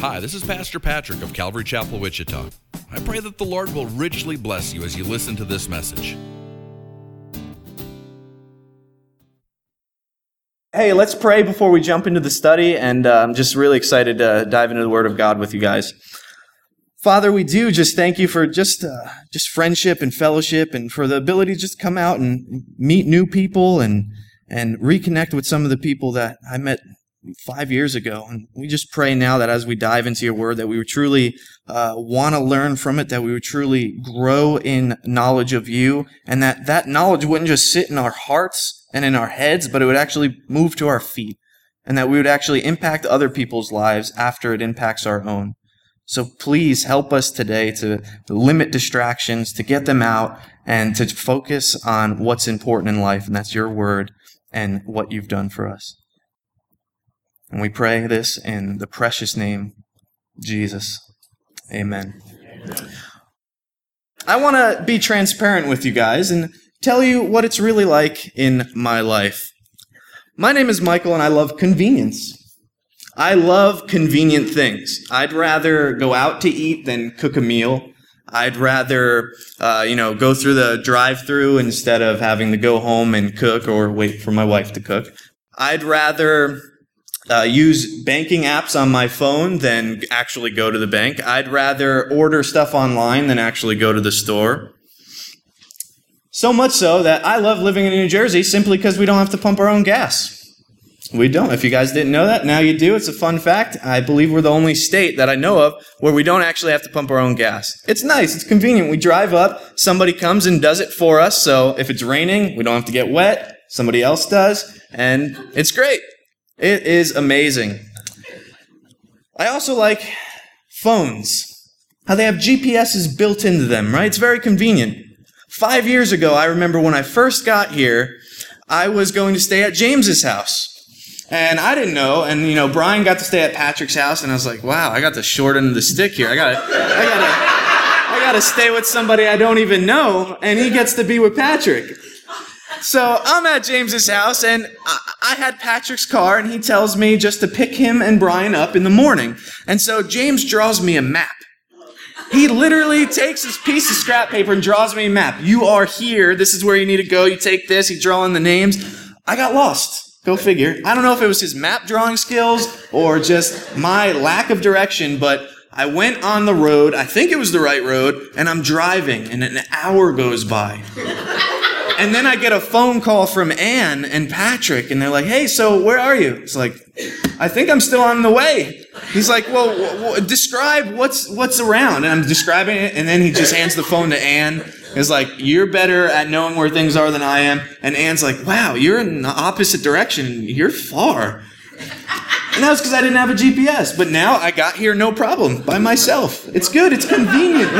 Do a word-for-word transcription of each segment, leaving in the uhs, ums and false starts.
Hi, this is Pastor Patrick of Calvary Chapel, Wichita. I pray that the Lord will richly bless you as you listen to this message. Hey, let's pray before we jump into the study, and uh, I'm just really excited to dive into the Word of God with you guys. Father, we do just thank you for just uh, just friendship and fellowship, and for the ability to just come out and meet new people and and reconnect with some of the people that I met five years ago. And we just pray now that as we dive into your Word, that we would truly uh, want to learn from it, that we would truly grow in knowledge of you, and that that knowledge wouldn't just sit in our hearts and in our heads, but it would actually move to our feet, and that we would actually impact other people's lives after it impacts our own. So please help us today to limit distractions, to get them out, and to focus on what's important in life, and that's your word and what you've done for us. And we pray this in the precious name, Jesus. Amen. I want to be transparent with you guys and tell you what it's really like in my life. My name is Michael, and I love convenience. I love convenient things. I'd rather go out to eat than cook a meal. I'd rather, uh, you know, go through the drive-thru instead of having to go home and cook or wait for my wife to cook. I'd rather uh, use banking apps on my phone than actually go to the bank. I'd rather order stuff online than actually go to the store. So much so that I love living in New Jersey simply because we don't have to pump our own gas. We don't. If you guys didn't know that, now you do. It's a fun fact. I believe we're the only state that I know of where we don't actually have to pump our own gas. It's nice. It's convenient. We drive up, somebody comes and does it for us. So if it's raining, we don't have to get wet. Somebody else does. And it's great. It is amazing. I also like phones. How they have G P S's built into them, right? It's very convenient. Five years ago, I remember when I first got here, I was going to stay at James's house. And I didn't know, and you know, Brian got to stay at Patrick's house, and I was like, wow, I got the short end of the stick here. I gotta, I gotta, I gotta stay with somebody I don't even know, and he gets to be with Patrick. So I'm at James's house, and I, I had Patrick's car, and he tells me just to pick him and Brian up in the morning. And so James draws me a map. He literally takes this piece of scrap paper and draws me a map. You are here. This is where you need to go. You take this. He draw in the names. I got lost. Go figure. I don't know if it was his map drawing skills or just my lack of direction, but I went on the road. I think it was the right road, and I'm driving, and an hour goes by. And then I get a phone call from Ann and Patrick, and they're like, hey, so where are you? It's like, I think I'm still on the way. He's like, well, w- w- describe what's what's around. And I'm describing it, and then he just hands the phone to Ann. He's like, you're better at knowing where things are than I am. And Ann's like, wow, you're in the opposite direction. You're far. And that was because I didn't have a G P S. But now I got here no problem, by myself. It's good. It's convenient,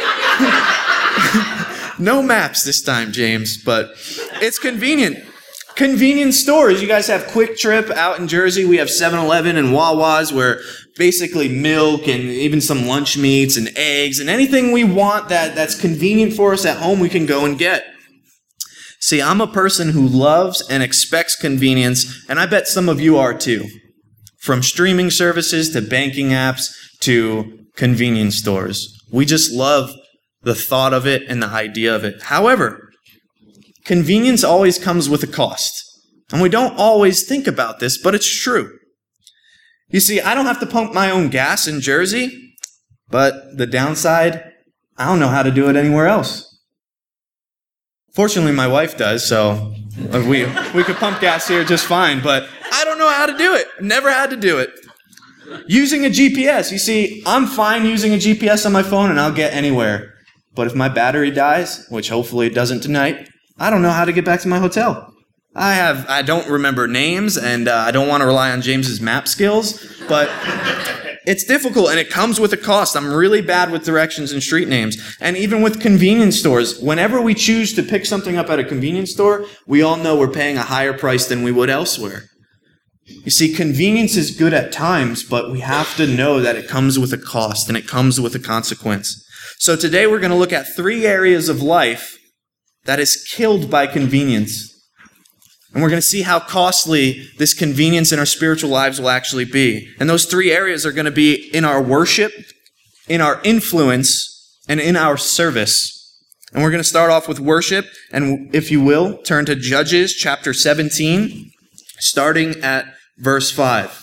right? No maps this time, James, but it's convenient. Convenience stores. You guys have Quick Trip out in Jersey. We have seven eleven and Wawa's where basically milk and even some lunch meats and eggs and anything we want that, that's convenient for us at home, we can go and get. See, I'm a person who loves and expects convenience, and I bet some of you are too. From streaming services to banking apps to convenience stores. We just love the thought of it and the idea of it. However, convenience always comes with a cost. And we don't always think about this, but it's true. You see, I don't have to pump my own gas in Jersey, but the downside, I don't know how to do it anywhere else. Fortunately, my wife does, so we we could pump gas here just fine, but I don't know how to do it. Never had to do it. Using a G P S, you see, I'm fine using a G P S on my phone and I'll get anywhere. But if my battery dies, which hopefully it doesn't tonight, I don't know how to get back to my hotel. I have, I don't remember names, and uh, I don't want to rely on James's map skills, but it's difficult, and it comes with a cost. I'm really bad with directions and street names. And even with convenience stores, whenever we choose to pick something up at a convenience store, we all know we're paying a higher price than we would elsewhere. You see, convenience is good at times, but we have to know that it comes with a cost, and it comes with a consequence. So today we're going to look at three areas of life that is killed by convenience. And we're going to see how costly this convenience in our spiritual lives will actually be. And those three areas are going to be in our worship, in our influence, and in our service. And we're going to start off with worship. And if you will, turn to Judges chapter seventeen, starting at verse five.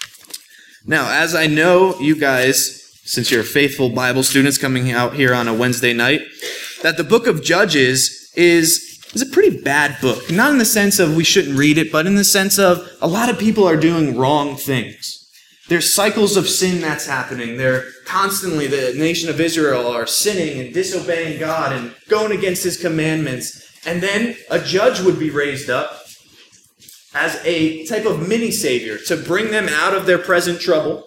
Now, as I know you guys, since you're faithful Bible students coming out here on a Wednesday night, that the book of Judges is It's a pretty bad book. Not in the sense of we shouldn't read it, but in the sense of a lot of people are doing wrong things. There's cycles of sin that's happening. They're constantly, the nation of Israel are sinning and disobeying God and going against his commandments. And then a judge would be raised up as a type of mini-savior to bring them out of their present trouble,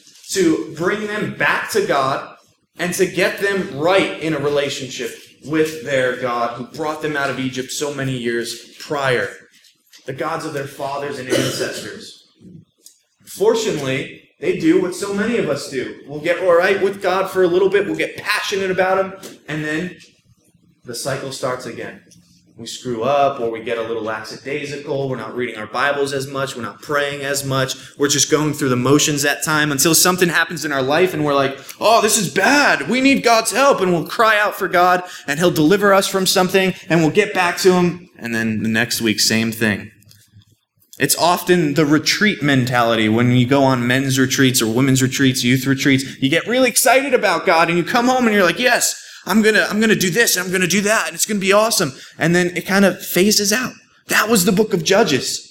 to bring them back to God, and to get them right in a relationship with their God who brought them out of Egypt so many years prior. The gods of their fathers and ancestors. Fortunately, they do what so many of us do. We'll get all right with God for a little bit, we'll get passionate about him, and then the cycle starts again. We screw up, or we get a little lackadaisical, we're not reading our Bibles as much, we're not praying as much, we're just going through the motions that time until something happens in our life and we're like, oh, this is bad, we need God's help, and we'll cry out for God, and he'll deliver us from something, and we'll get back to him, and then the next week, same thing. It's often the retreat mentality when you go on men's retreats or women's retreats, youth retreats, you get really excited about God, and you come home and you're like, yes, I'm going to I'm going to do this and I'm going to do that and it's going to be awesome. And then it kind of phases out. That was the book of Judges.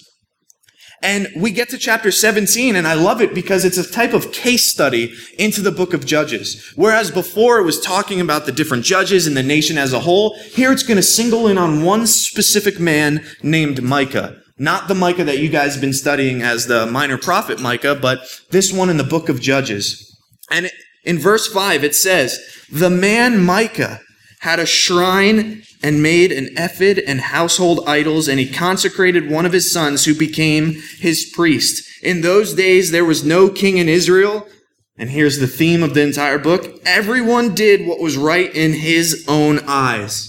And we get to chapter seventeen, and I love it because it's a type of case study into the book of Judges. Whereas before it was talking about the different judges and the nation as a whole, here it's going to single in on one specific man named Micah. Not the Micah that you guys have been studying as the minor prophet Micah, but this one in the book of Judges. And in verse five it says, the man Micah had a shrine and made an ephod and household idols, and he consecrated one of his sons who became his priest. In those days there was no king in Israel, and here's the theme of the entire book, everyone did what was right in his own eyes.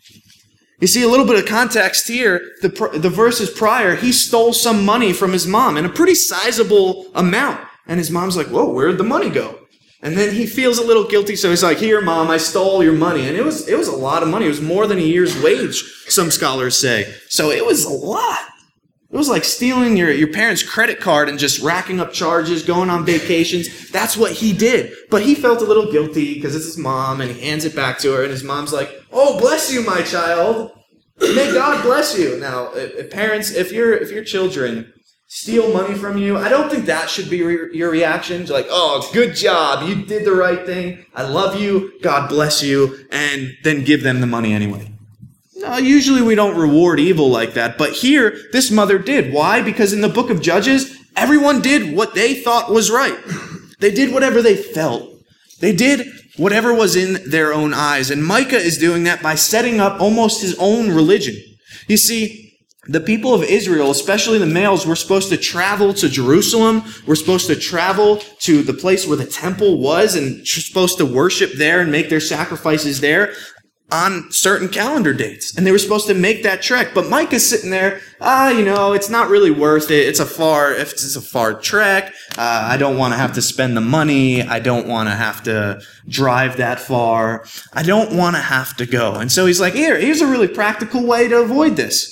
You see a little bit of context here, the, the verses prior, he stole some money from his mom, and a pretty sizable amount. And his mom's like, whoa, where'd the money go? And then he feels a little guilty, so he's like, here, Mom, I stole your money. And it was it was a lot of money. It was more than a year's wage, some scholars say. So it was a lot. It was like stealing your, your parents' credit card and just racking up charges, going on vacations. That's what he did. But he felt a little guilty because it's his mom, and he hands it back to her, and his mom's like, oh, bless you, my child. May God bless you. Now, if parents, if your if your children steal money from you, I don't think that should be re- your reaction. Like, oh, good job. You did the right thing. I love you. God bless you. And then give them the money anyway. No, usually we don't reward evil like that. But here, this mother did. Why? Because in the book of Judges, everyone did what they thought was right. They did whatever they felt. They did whatever was in their own eyes. And Micah is doing that by setting up almost his own religion. You see, the people of Israel, especially the males, were supposed to travel to Jerusalem. We're supposed to travel to the place where the temple was and supposed to worship there and make their sacrifices there on certain calendar dates. And they were supposed to make that trek. But Micah's sitting there, ah, you know, it's not really worth it. It's a far, if it's a far trek. Uh, I don't want to have to spend the money. I don't want to have to drive that far. I don't want to have to go. And so he's like, here, here's a really practical way to avoid this.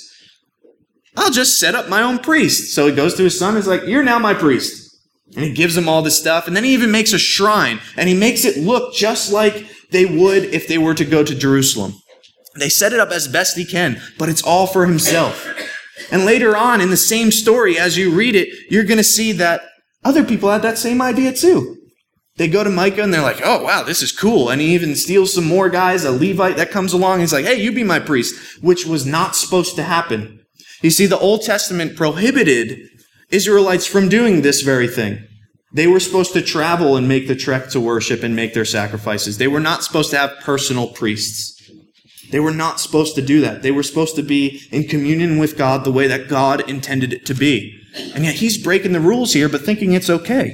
I'll just set up my own priest. So he goes to his son and is like, you're now my priest. And he gives him all this stuff. And then he even makes a shrine. And he makes it look just like they would if they were to go to Jerusalem. They set it up as best he can, but it's all for himself. And later on in the same story, as you read it, you're going to see that other people had that same idea too. They go to Micah and they're like, oh, wow, this is cool. And he even steals some more guys, a Levite that comes along. He's like, hey, you be my priest, which was not supposed to happen. You see, the Old Testament prohibited Israelites from doing this very thing. They were supposed to travel and make the trek to worship and make their sacrifices. They were not supposed to have personal priests. They were not supposed to do that. They were supposed to be in communion with God the way that God intended it to be. And yet he's breaking the rules here, but thinking it's okay.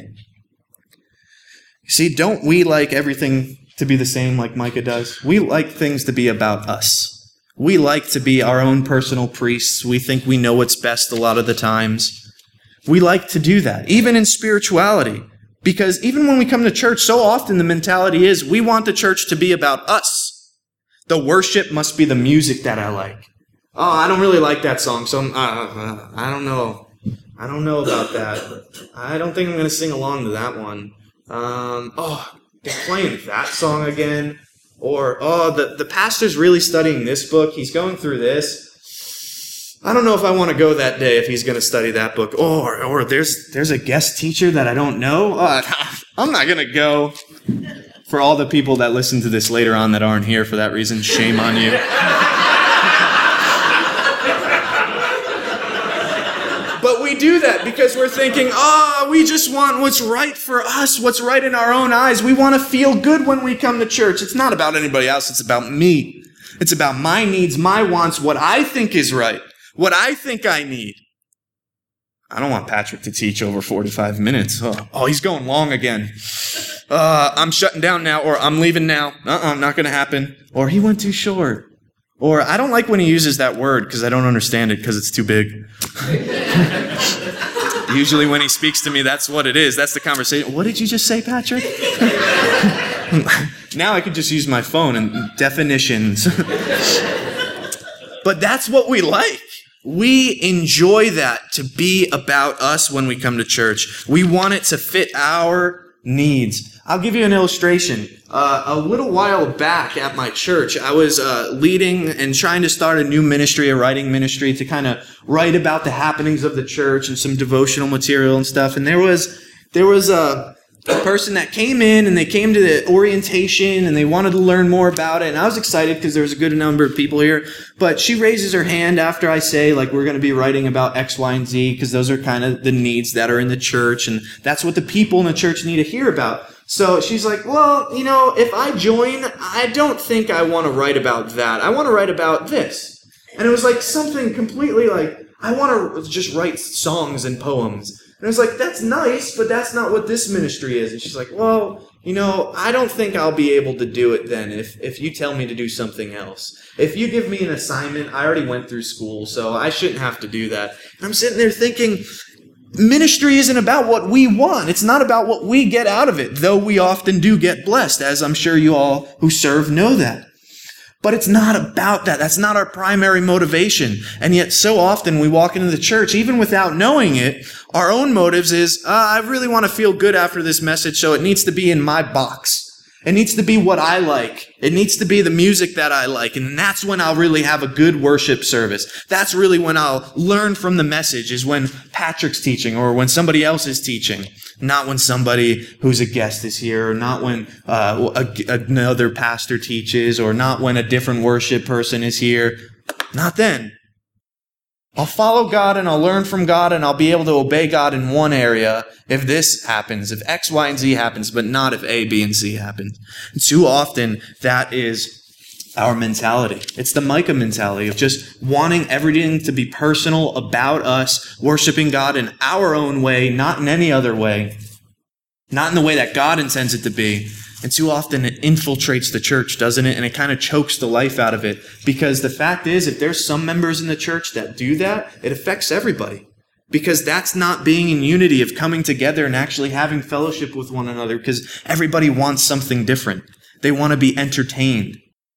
You see, don't we like everything to be the same like Micah does? We like things to be about us. We like to be our own personal priests. We think we know what's best a lot of the times. We like to do that, even in spirituality. Because even when we come to church, so often the mentality is we want the church to be about us. The worship must be the music that I like. Oh, I don't really like that song, so I'm, uh, uh, I don't know. I don't know about that. I don't think I'm going to sing along to that one. Um, oh, they're playing that song again. Or, oh, the, the pastor's really studying this book. He's going through this. I don't know if I want to go that day if he's going to study that book. Or, or there's there's a guest teacher that I don't know. Uh, I'm not going to go. For all the people that listen to this later on that aren't here for that reason, shame on you. But we do that because we're thinking, oh, we just want what's right for us, what's right in our own eyes. We want to feel good when we come to church. It's not about anybody else. It's about me. It's about my needs, my wants, what I think is right, what I think I need. I don't want Patrick to teach over forty-five minutes. Oh, oh he's going long again. Uh, I'm shutting down now, or I'm leaving now. Uh-uh, not going to happen. Or he went too short. Or I don't like when he uses that word because I don't understand it because it's too big. Usually when he speaks to me, that's what it is. That's the conversation. What did you just say, Patrick? Now I could just use my phone and definitions. But that's what we like. We enjoy that, to be about us when we come to church. We want it to fit our needs. I'll give you an illustration. Uh, a little while back at my church, I was uh, leading and trying to start a new ministry, a writing ministry, to kind of write about the happenings of the church and some devotional material and stuff. And there was there was a, a person that came in, and they came to the orientation, and they wanted to learn more about it. And I was excited because there was a good number of people here. But she raises her hand after I say, like, we're going to be writing about X, Y, and Z, because those are kind of the needs that are in the church, and that's what the people in the church need to hear about. So she's like, well, you know, if I join, I don't think I want to write about that. I want to write about this. And it was like something completely like, I want to just write songs and poems. And I was like, that's nice, but that's not what this ministry is. And she's like, well, you know, I don't think I'll be able to do it then if, if you tell me to do something else. If you give me an assignment, I already went through school, so I shouldn't have to do that. And I'm sitting there thinking, ministry isn't about what we want. It's not about what we get out of it, though we often do get blessed, as I'm sure you all who serve know that. But it's not about that. That's not our primary motivation. And yet so often we walk into the church, even without knowing it, our own motives is, uh, I really want to feel good after this message, so it needs to be in my box. It needs to be what I like. It needs to be the music that I like. And that's when I'll really have a good worship service. That's really when I'll learn from the message, is when Patrick's teaching or when somebody else is teaching. Not when somebody who's a guest is here, or not when uh, a, another pastor teaches, or not when a different worship person is here. Not then. I'll follow God and I'll learn from God and I'll be able to obey God in one area if this happens, if X, Y, and Z happens, but not if A, B, and C happens. And too often, that is our mentality. It's the Micah mentality of just wanting everything to be personal about us, worshiping God in our own way, not in any other way, not in the way that God intends it to be. And too often it infiltrates the church, doesn't it? And it kind of chokes the life out of it. Because the fact is, if there's some members in the church that do that, it affects everybody. Because that's not being in unity, of coming together and actually having fellowship with one another, because everybody wants something different. They want to be entertained.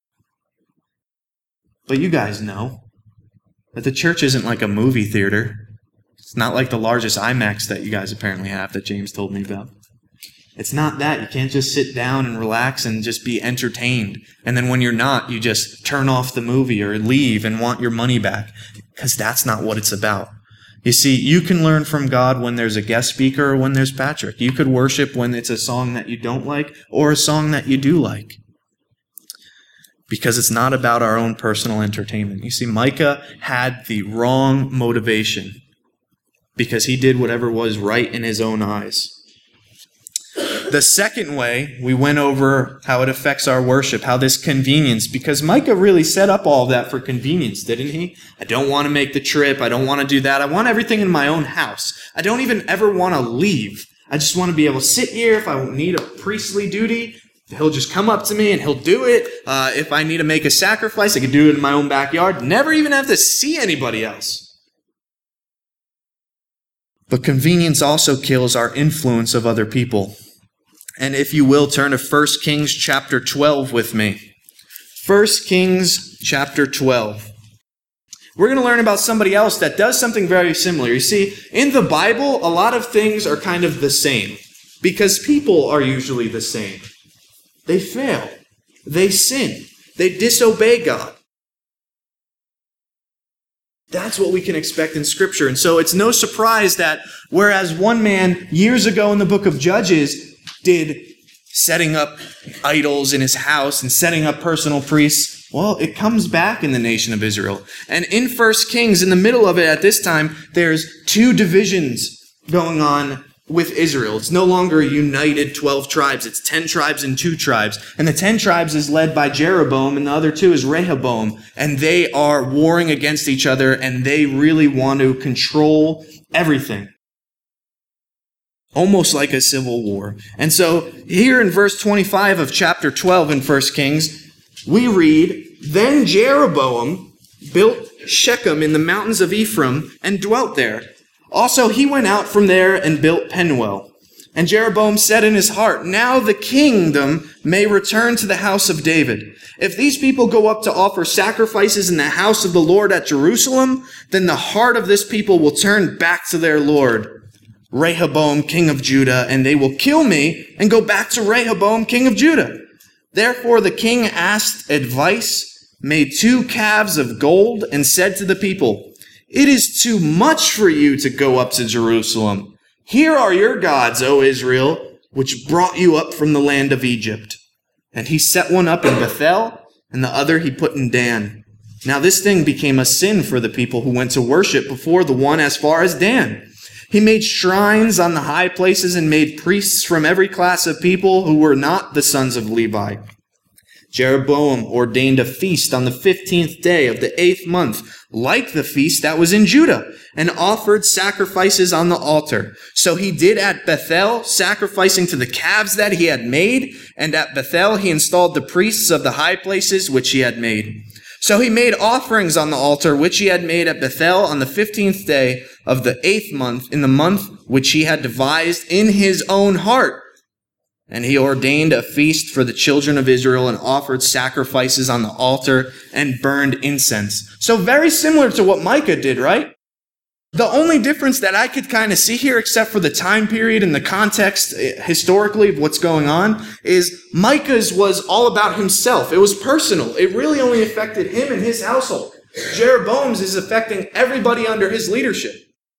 But you guys know that the church isn't like a movie theater. It's not like the largest IMAX that you guys apparently have that James told me about. It's not that. You can't just sit down and relax and just be entertained. And then when you're not, you just turn off the movie or leave and want your money back. Because that's not what it's about. You see, you can learn from God when there's a guest speaker or when there's Patrick. You could worship when it's a song that you don't like or a song that you do like. Because it's not about our own personal entertainment. You see, Micah had the wrong motivation because he did whatever was right in his own eyes. The second way, we went over how it affects our worship, how this convenience, because Micah really set up all of that for convenience, didn't he? I don't want to make the trip. I don't want to do that. I want everything in my own house. I don't even ever want to leave. I just want to be able to sit here if I need a priestly duty. He'll just come up to me and he'll do it. Uh, if I need to make a sacrifice, I can do it in my own backyard. Never even have to see anybody else. But convenience also kills our influence of other people. And if you will, turn to First Kings chapter twelve with me. First Kings chapter twelve. We're going to learn about somebody else that does something very similar. You see, in the Bible, a lot of things are kind of the same because people are usually the same. They fail. They sin. They disobey God. That's what we can expect in Scripture. And so it's no surprise that whereas one man years ago in the book of Judges did setting up idols in his house and setting up personal priests, well, it comes back in the nation of Israel. And in First Kings, in the middle of it at this time, there's two divisions going on with Israel. It's no longer a united twelve tribes. It's ten tribes and two tribes. And the ten tribes is led by Jeroboam, and the other two is Rehoboam. And they are warring against each other, and they really want to control everything. Almost like a civil war. And so here in verse twenty-five of chapter twelve in First Kings, we read, "Then Jeroboam built Shechem in the mountains of Ephraim and dwelt there. Also he went out from there and built Penuel. And Jeroboam said in his heart, 'Now the kingdom may return to the house of David. If these people go up to offer sacrifices in the house of the Lord at Jerusalem, then the heart of this people will turn back to their Lord, Rehoboam, king of Judah, and they will kill me and go back to Rehoboam, king of Judah.' Therefore the king asked advice, made two calves of gold, and said to the people, 'It is too much for you to go up to Jerusalem. Here are your gods, O Israel, which brought you up from the land of Egypt.' And he set one up in Bethel, and the other he put in Dan. Now this thing became a sin for the people who went to worship before the one as far as Dan. He made shrines on the high places and made priests from every class of people who were not the sons of Levi. Jeroboam ordained a feast on the fifteenth day of the eighth month, like the feast that was in Judah, and offered sacrifices on the altar. So he did at Bethel, sacrificing to the calves that he had made, and at Bethel he installed the priests of the high places which he had made. So he made offerings on the altar which he had made at Bethel on the fifteenth day of the eighth month, in the month which he had devised in his own heart. And he ordained a feast for the children of Israel and offered sacrifices on the altar and burned incense." So very similar to what Micah did, right? The only difference that I could kind of see here, except for the time period and the context historically of what's going on, is Micah's was all about himself. It was personal. It really only affected him and his household. Jeroboam's is affecting everybody under his leadership.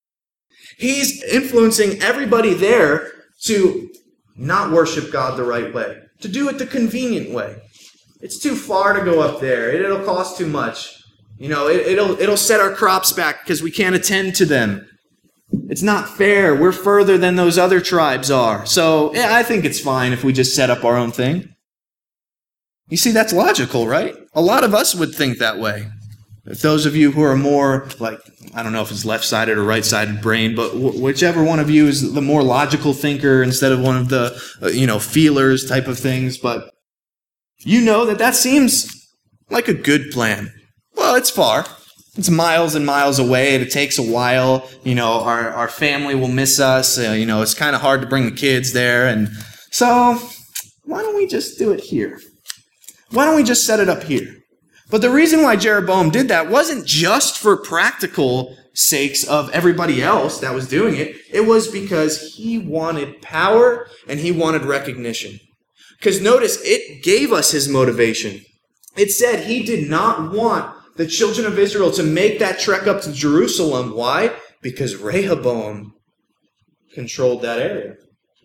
He's influencing everybody there to not worship God the right way, to do it the convenient way. It's too far to go up there. It'll cost too much. You know, it, it'll it'll set our crops back because we can't attend to them. It's not fair. We're further than those other tribes are. So yeah, I think it's fine if we just set up our own thing. You see, that's logical, right? A lot of us would think that way. If those of you who are more, like, I don't know if it's left-sided or right-sided brain, but wh- whichever one of you is the more logical thinker instead of one of the, uh, you know, feelers type of things, but you know that that seems like a good plan. Well, it's far. It's miles and miles away. It takes a while. You know, our, our family will miss us. Uh, you know, it's kind of hard to bring the kids there. And so why don't we just do it here? Why don't we just set it up here? But the reason why Jeroboam did that wasn't just for practical sakes of everybody else that was doing it. It was because he wanted power and he wanted recognition. Because notice, it gave us his motivation. It said he did not want the children of Israel to make that trek up to Jerusalem. Why? Because Rehoboam controlled that area.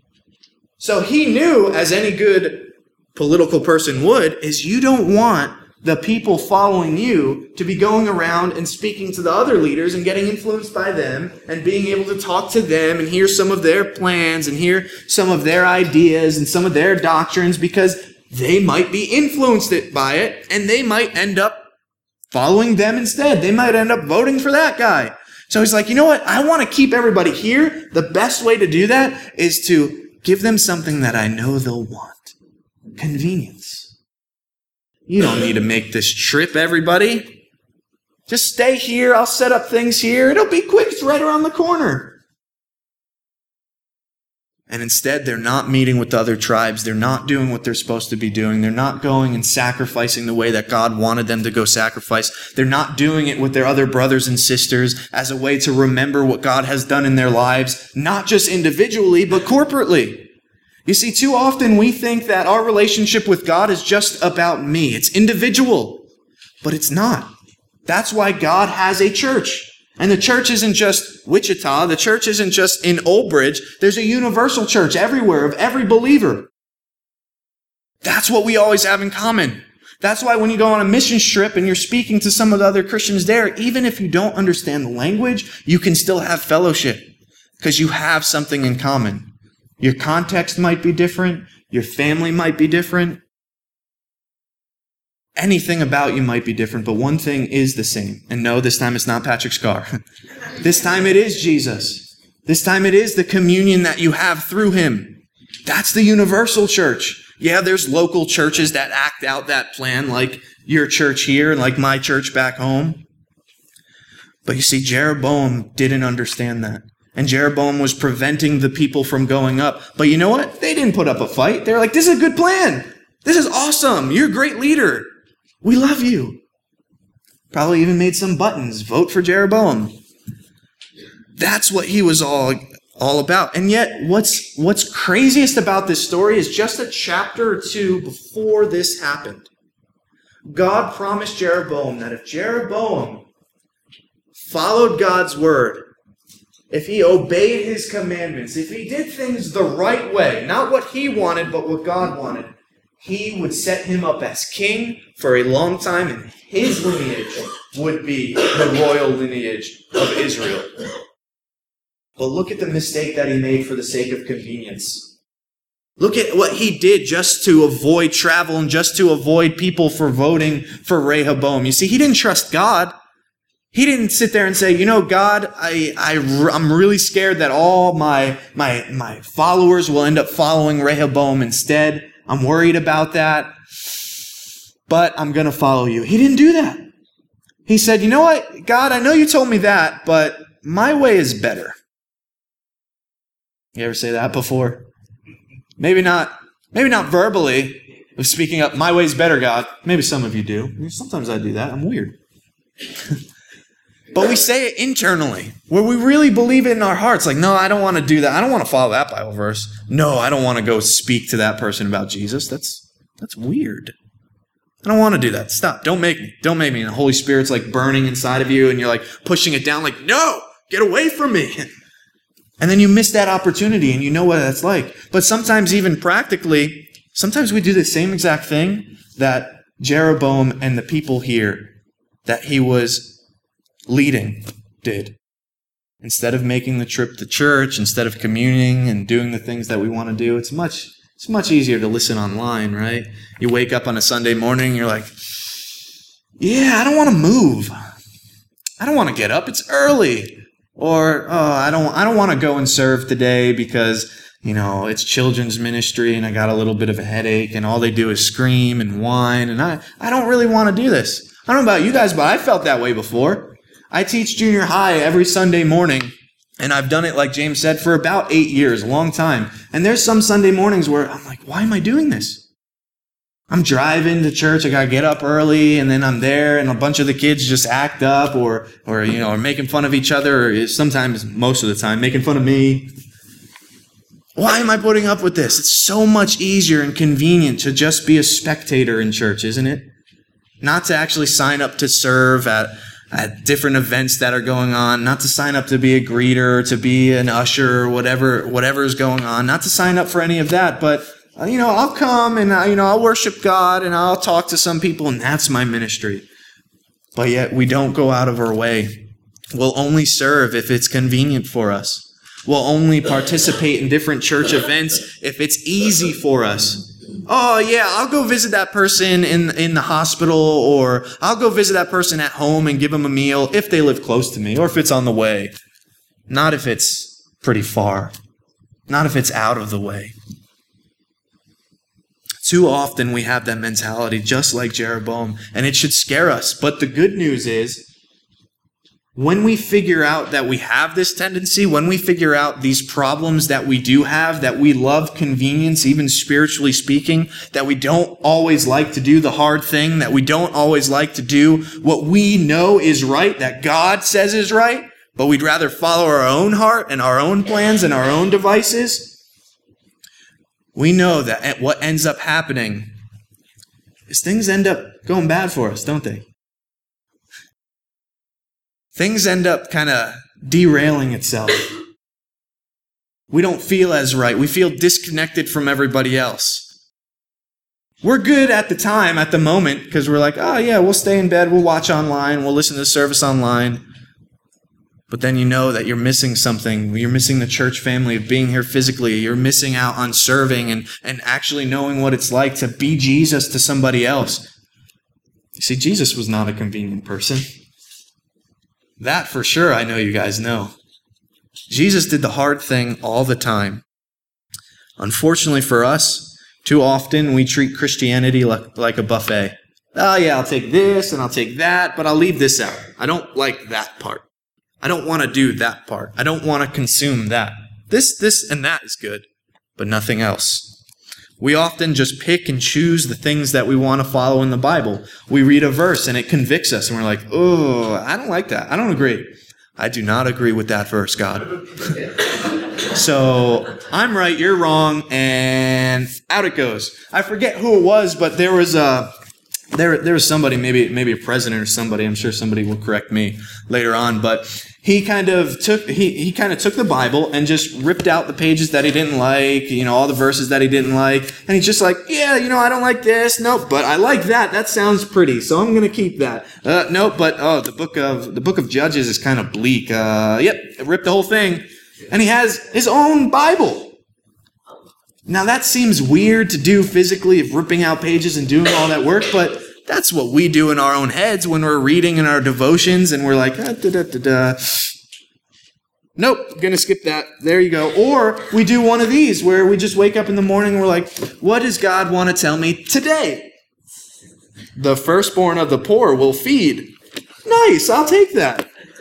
So he knew, as any good political person would, is you don't want the people following you to be going around and speaking to the other leaders and getting influenced by them and being able to talk to them and hear some of their plans and hear some of their ideas and some of their doctrines, because they might be influenced by it and they might end up following them instead. They might end up voting for that guy. So he's like, you know what? I want to keep everybody here. The best way to do that is to give them something that I know they'll want. Convenience. You don't need to make this trip, everybody. Just stay here. I'll set up things here. It'll be quick. It's right around the corner. And instead, they're not meeting with the other tribes. They're not doing what they're supposed to be doing. They're not going and sacrificing the way that God wanted them to go sacrifice. They're not doing it with their other brothers and sisters as a way to remember what God has done in their lives, not just individually, but corporately. You see, too often we think that our relationship with God is just about me. It's individual, but it's not. That's why God has a church. And the church isn't just Wichita. The church isn't just in Old Bridge. There's a universal church everywhere of every believer. That's what we always have in common. That's why when you go on a mission trip and you're speaking to some of the other Christians there, even if you don't understand the language, you can still have fellowship because you have something in common. Your context might be different. Your family might be different. Anything about you might be different, but one thing is the same. And no, this time it's not Patrick Scar. This time it is Jesus. This time it is the communion that you have through him. That's the universal church. Yeah, there's local churches that act out that plan, like your church here and like my church back home. But you see, Jeroboam didn't understand that. And Jeroboam was preventing the people from going up. But you know what? They didn't put up a fight. They were like, this is a good plan. This is awesome. You're a great leader. We love you. Probably even made some buttons. Vote for Jeroboam. That's what he was all, all about. And yet, what's, what's craziest about this story is just a chapter or two before this happened. God promised Jeroboam that if Jeroboam followed God's word, if he obeyed his commandments, if he did things the right way, not what he wanted, but what God wanted, he would set him up as king for a long time, and his lineage would be the royal lineage of Israel. But look at the mistake that he made for the sake of convenience. Look at what he did just to avoid travel and just to avoid people for voting for Rehoboam. You see, he didn't trust God. He didn't sit there and say, you know, God, I, I, I'm really scared that all my, my, my followers will end up following Rehoboam instead. I'm worried about that, but I'm going to follow you. He didn't do that. He said, you know what, God, I know you told me that, but my way is better. You ever say that before? Maybe not, maybe not verbally of speaking up, my way's better, God. Maybe some of you do. Sometimes I do that. I'm weird. But we say it internally, where we really believe it in our hearts. Like, no, I don't want to do that. I don't want to follow that Bible verse. No, I don't want to go speak to that person about Jesus. That's that's weird. I don't want to do that. Stop. Don't make me. Don't make me. And the Holy Spirit's like burning inside of you, and you're like pushing it down like, no, get away from me. And then you miss that opportunity, and you know what that's like. But sometimes even practically, sometimes we do the same exact thing that Jeroboam and the people here that he was leading did. Instead of making the trip to church, instead of communing and doing the things that we want to do, it's much it's much easier to listen online, right? You wake up on a Sunday morning, you're like, yeah, I don't want to move. I don't want to get up. It's early. Or, oh, I don't I don't want to go and serve today because, you know, it's children's ministry and I got a little bit of a headache and all they do is scream and whine and I, I don't really want to do this. I don't know about you guys, but I felt that way before. I teach junior high every Sunday morning, and I've done it, like James said, for about eight years, a long time. And there's some Sunday mornings where I'm like, why am I doing this? I'm driving to church, I gotta get up early, and then I'm there, and a bunch of the kids just act up, or, or you know, are making fun of each other, or sometimes, most of the time, making fun of me. Why am I putting up with this? It's so much easier and convenient to just be a spectator in church, isn't it? Not to actually sign up to serve at at different events that are going on, not to sign up to be a greeter, to be an usher, or whatever, whatever is going on, not to sign up for any of that, but, uh, you know, I'll come and, uh, you know, I'll worship God and I'll talk to some people and that's my ministry. But yet we don't go out of our way. We'll only serve if it's convenient for us. We'll only participate in different church events if it's easy for us. Oh, yeah, I'll go visit that person in in the hospital, or I'll go visit that person at home and give them a meal if they live close to me, or if it's on the way. Not if it's pretty far. Not if it's out of the way. Too often we have that mentality just like Jeroboam, and it should scare us. But the good news is, when we figure out that we have this tendency, when we figure out these problems that we do have, that we love convenience, even spiritually speaking, that we don't always like to do the hard thing, that we don't always like to do what we know is right, that God says is right, but we'd rather follow our own heart and our own plans and our own devices, we know that what ends up happening is things end up going bad for us, don't they? Things end up kind of derailing itself. We don't feel as right. We feel disconnected from everybody else. We're good at the time, at the moment, because we're like, oh yeah, we'll stay in bed, we'll watch online, we'll listen to the service online. But then you know that you're missing something. You're missing the church family of being here physically. You're missing out on serving and, and actually knowing what it's like to be Jesus to somebody else. You see, Jesus was not a convenient person. That for sure I know you guys know. Jesus did the hard thing all the time. Unfortunately for us, too often we treat Christianity like, like a buffet. Oh yeah, I'll take this and I'll take that, but I'll leave this out. I don't like that part. I don't want to do that part. I don't want to consume that. This, this, and that is good, but nothing else. We often just pick and choose the things that we want to follow in the Bible. We read a verse and it convicts us and we're like, oh, I don't like that. I don't agree. I do not agree with that verse, God. So I'm right, you're wrong, and out it goes. I forget who it was, but there was a there there was somebody, maybe maybe a president or somebody. I'm sure somebody will correct me later on, but he kind of took he he kind of took the Bible and just ripped out the pages that he didn't like, you know, all the verses that he didn't like, and he's just like, yeah, you know, I don't like this, nope, but I like that. That sounds pretty, so I'm gonna keep that. Uh, nope, but oh, the book of the book of Judges is kind of bleak. Uh, yep, ripped the whole thing, and he has his own Bible. Now that seems weird to do physically, of ripping out pages and doing all that work, but that's what we do in our own heads when we're reading in our devotions and we're like, ah, da, da, da, da. Nope, gonna skip that. There you go. Or we do one of these where we just wake up in the morning and we're like, what does God want to tell me today? The firstborn of the poor will feed. Nice, I'll take that.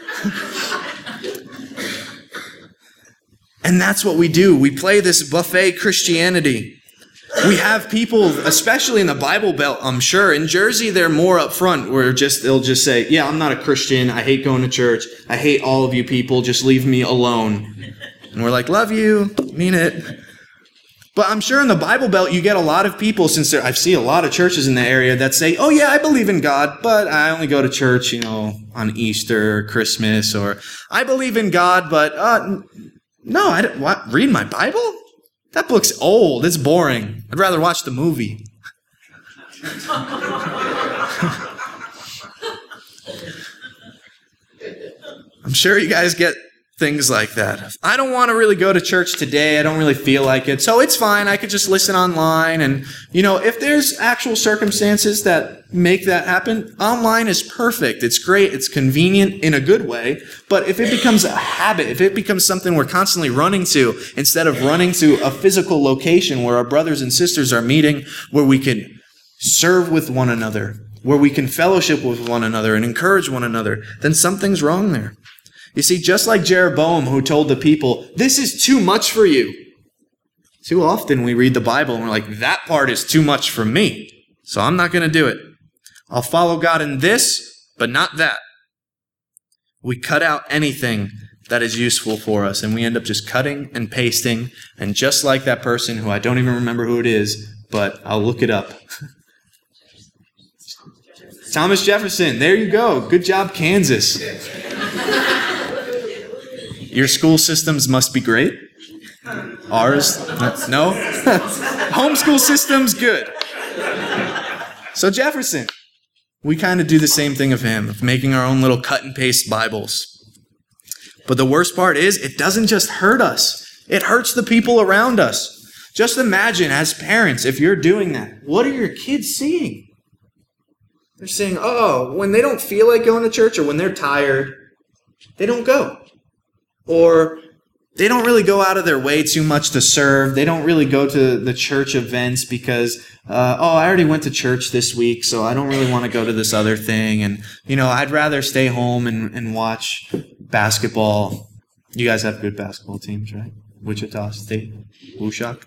And that's what we do. We play this buffet Christianity. We have people, especially in the Bible Belt, I'm sure. In Jersey, they're more upfront, where just they'll just say, yeah, I'm not a Christian. I hate going to church. I hate all of you people. Just leave me alone. And we're like, love you. Mean it. But I'm sure in the Bible Belt, you get a lot of people, since there, I see a lot of churches in the area that say, oh yeah, I believe in God, but I only go to church, you know, on Easter or Christmas, or I believe in God, but uh, no, I don't, what? Read my Bible? That book's old. It's boring. I'd rather watch the movie. I'm sure you guys get things like that. I don't want to really go to church today. I don't really feel like it. So it's fine. I could just listen online. And, you know, if there's actual circumstances that make that happen, online is perfect. It's great. It's convenient in a good way. But if it becomes a habit, if it becomes something we're constantly running to, instead of running to a physical location where our brothers and sisters are meeting, where we can serve with one another, where we can fellowship with one another and encourage one another, then something's wrong there. You see, just like Jeroboam, who told the people, this is too much for you. Too often we read the Bible and we're like, that part is too much for me, so I'm not going to do it. I'll follow God in this, but not that. We cut out anything that is useful for us, and we end up just cutting and pasting, and just like that person who I don't even remember who it is, but I'll look it up. Thomas Jefferson, there you go. Good job, Kansas. Your school systems must be great. Ours? No? Homeschool systems, good. So Jefferson, we kind of do the same thing of him, of making our own little cut and paste Bibles. But the worst part is, it doesn't just hurt us. It hurts the people around us. Just imagine, as parents, if you're doing that, what are your kids seeing? They're saying, oh, when they don't feel like going to church or when they're tired, they don't go. Or They don't really go out of their way too much to serve. They don't really go to the church events because, uh, oh, I already went to church this week, so I don't really want to go to this other thing. And, you know, I'd rather stay home and, and watch basketball. You guys have good basketball teams, right? Wichita State, Wushak.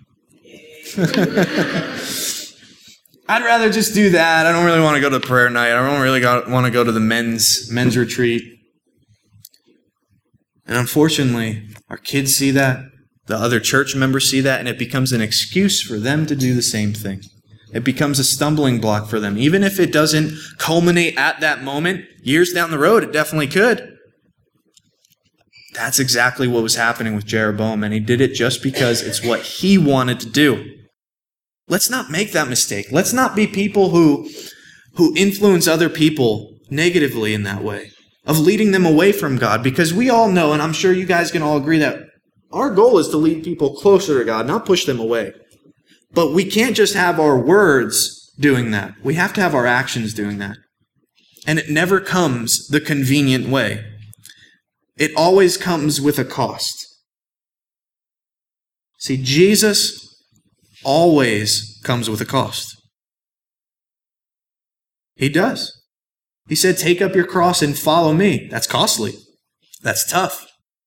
I'd rather just do that. I don't really want to go to prayer night. I don't really go, want to go to the men's men's retreat. And unfortunately, our kids see that, the other church members see that, and it becomes an excuse for them to do the same thing. It becomes a stumbling block for them. Even if it doesn't culminate at that moment, years down the road, it definitely could. That's exactly what was happening with Jeroboam, and he did it just because it's what he wanted to do. Let's not make that mistake. Let's not be people who, who influence other people negatively in that way, of leading them away from God, because we all know, and I'm sure you guys can all agree, that our goal is to lead people closer to God, not push them away. But we can't just have our words doing that. We have to have our actions doing that. And it never comes the convenient way. It always comes with a cost. See, Jesus always comes with a cost. He does. He said, take up your cross and follow me. That's costly. That's tough.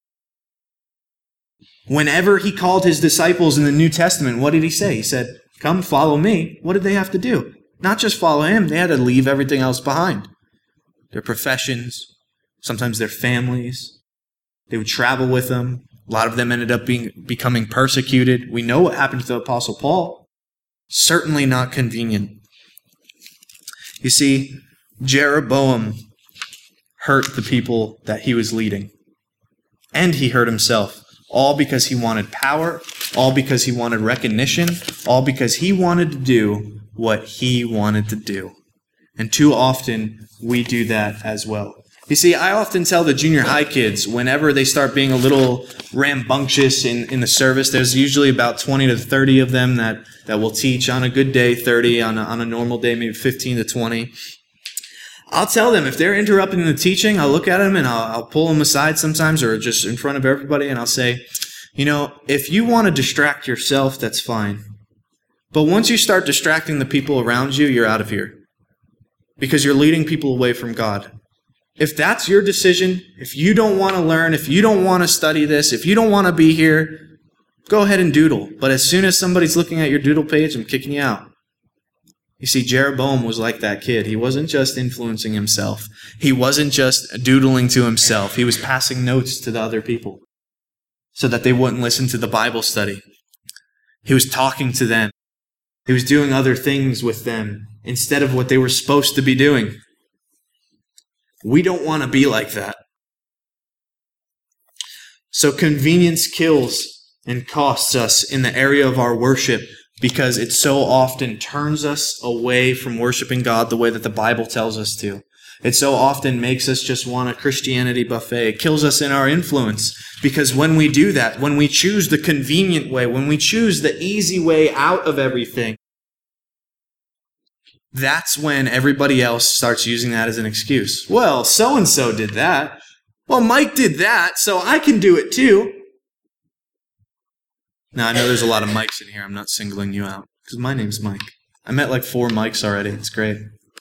Whenever he called his disciples in the New Testament, what did he say? He said, come follow me. What did they have to do? Not just follow him. They had to leave everything else behind. Their professions, sometimes their families. They would travel with them. A lot of them ended up being becoming persecuted. We know what happened to the Apostle Paul. Certainly not convenient. You see, Jeroboam hurt the people that he was leading. And he hurt himself. All because he wanted power. All because he wanted recognition. All because he wanted to do what he wanted to do. And too often, we do that as well. You see, I often tell the junior high kids, whenever they start being a little rambunctious in, in the service, there's usually about twenty to thirty of them that, that will teach on a good day, thirty, on a, on a normal day, maybe fifteen to twenty. I'll tell them, if they're interrupting the teaching, I'll look at them and I'll, I'll pull them aside sometimes, or just in front of everybody, and I'll say, you know, if you want to distract yourself, that's fine. But once you start distracting the people around you, you're out of here. Because you're leading people away from God. If that's your decision, if you don't want to learn, if you don't want to study this, if you don't want to be here, go ahead and doodle. But as soon as somebody's looking at your doodle page, I'm kicking you out. You see, Jeroboam was like that kid. He wasn't just influencing himself. He wasn't just doodling to himself. He was passing notes to the other people so that they wouldn't listen to the Bible study. He was talking to them. He was doing other things with them instead of what they were supposed to be doing. We don't want to be like that. So convenience kills and costs us in the area of our worship because it so often turns us away from worshiping God the way that the Bible tells us to. It so often makes us just want a Christianity buffet. It kills us in our influence because when we do that, when we choose the convenient way, when we choose the easy way out of everything, that's when everybody else starts using that as an excuse. Well, so-and-so did that. Well, Mike did that, so I can do it too. Now, I know there's a lot of Mikes in here. I'm not singling you out because my name's Mike. I met like four Mikes already. It's great.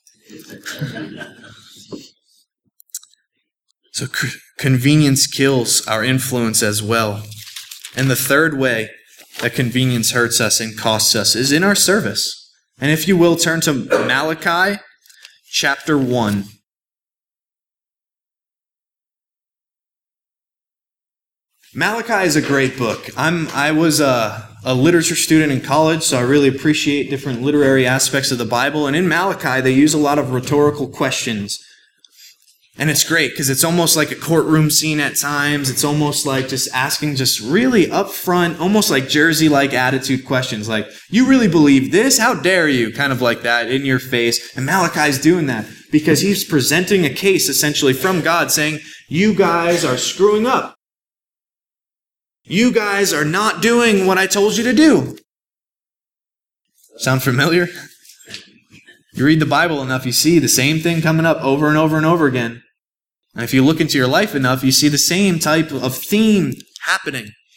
So c- convenience kills our influence as well. And the third way that convenience hurts us and costs us is in our service. And if you will, turn to Malachi chapter one. Malachi is a great book. I'm I was a, a literature student in college, so I really appreciate different literary aspects of the Bible. And in Malachi, they use a lot of rhetorical questions. And it's great because it's almost like a courtroom scene at times. It's almost like just asking just really upfront, almost like Jersey-like attitude questions. Like, you really believe this? How dare you? Kind of like that in your face. And Malachi's doing that because he's presenting a case essentially from God saying, you guys are screwing up. You guys are not doing what I told you to do. Sound familiar? You read the Bible enough, you see the same thing coming up over and over and over again. And if you look into your life enough, you see the same type of theme happening.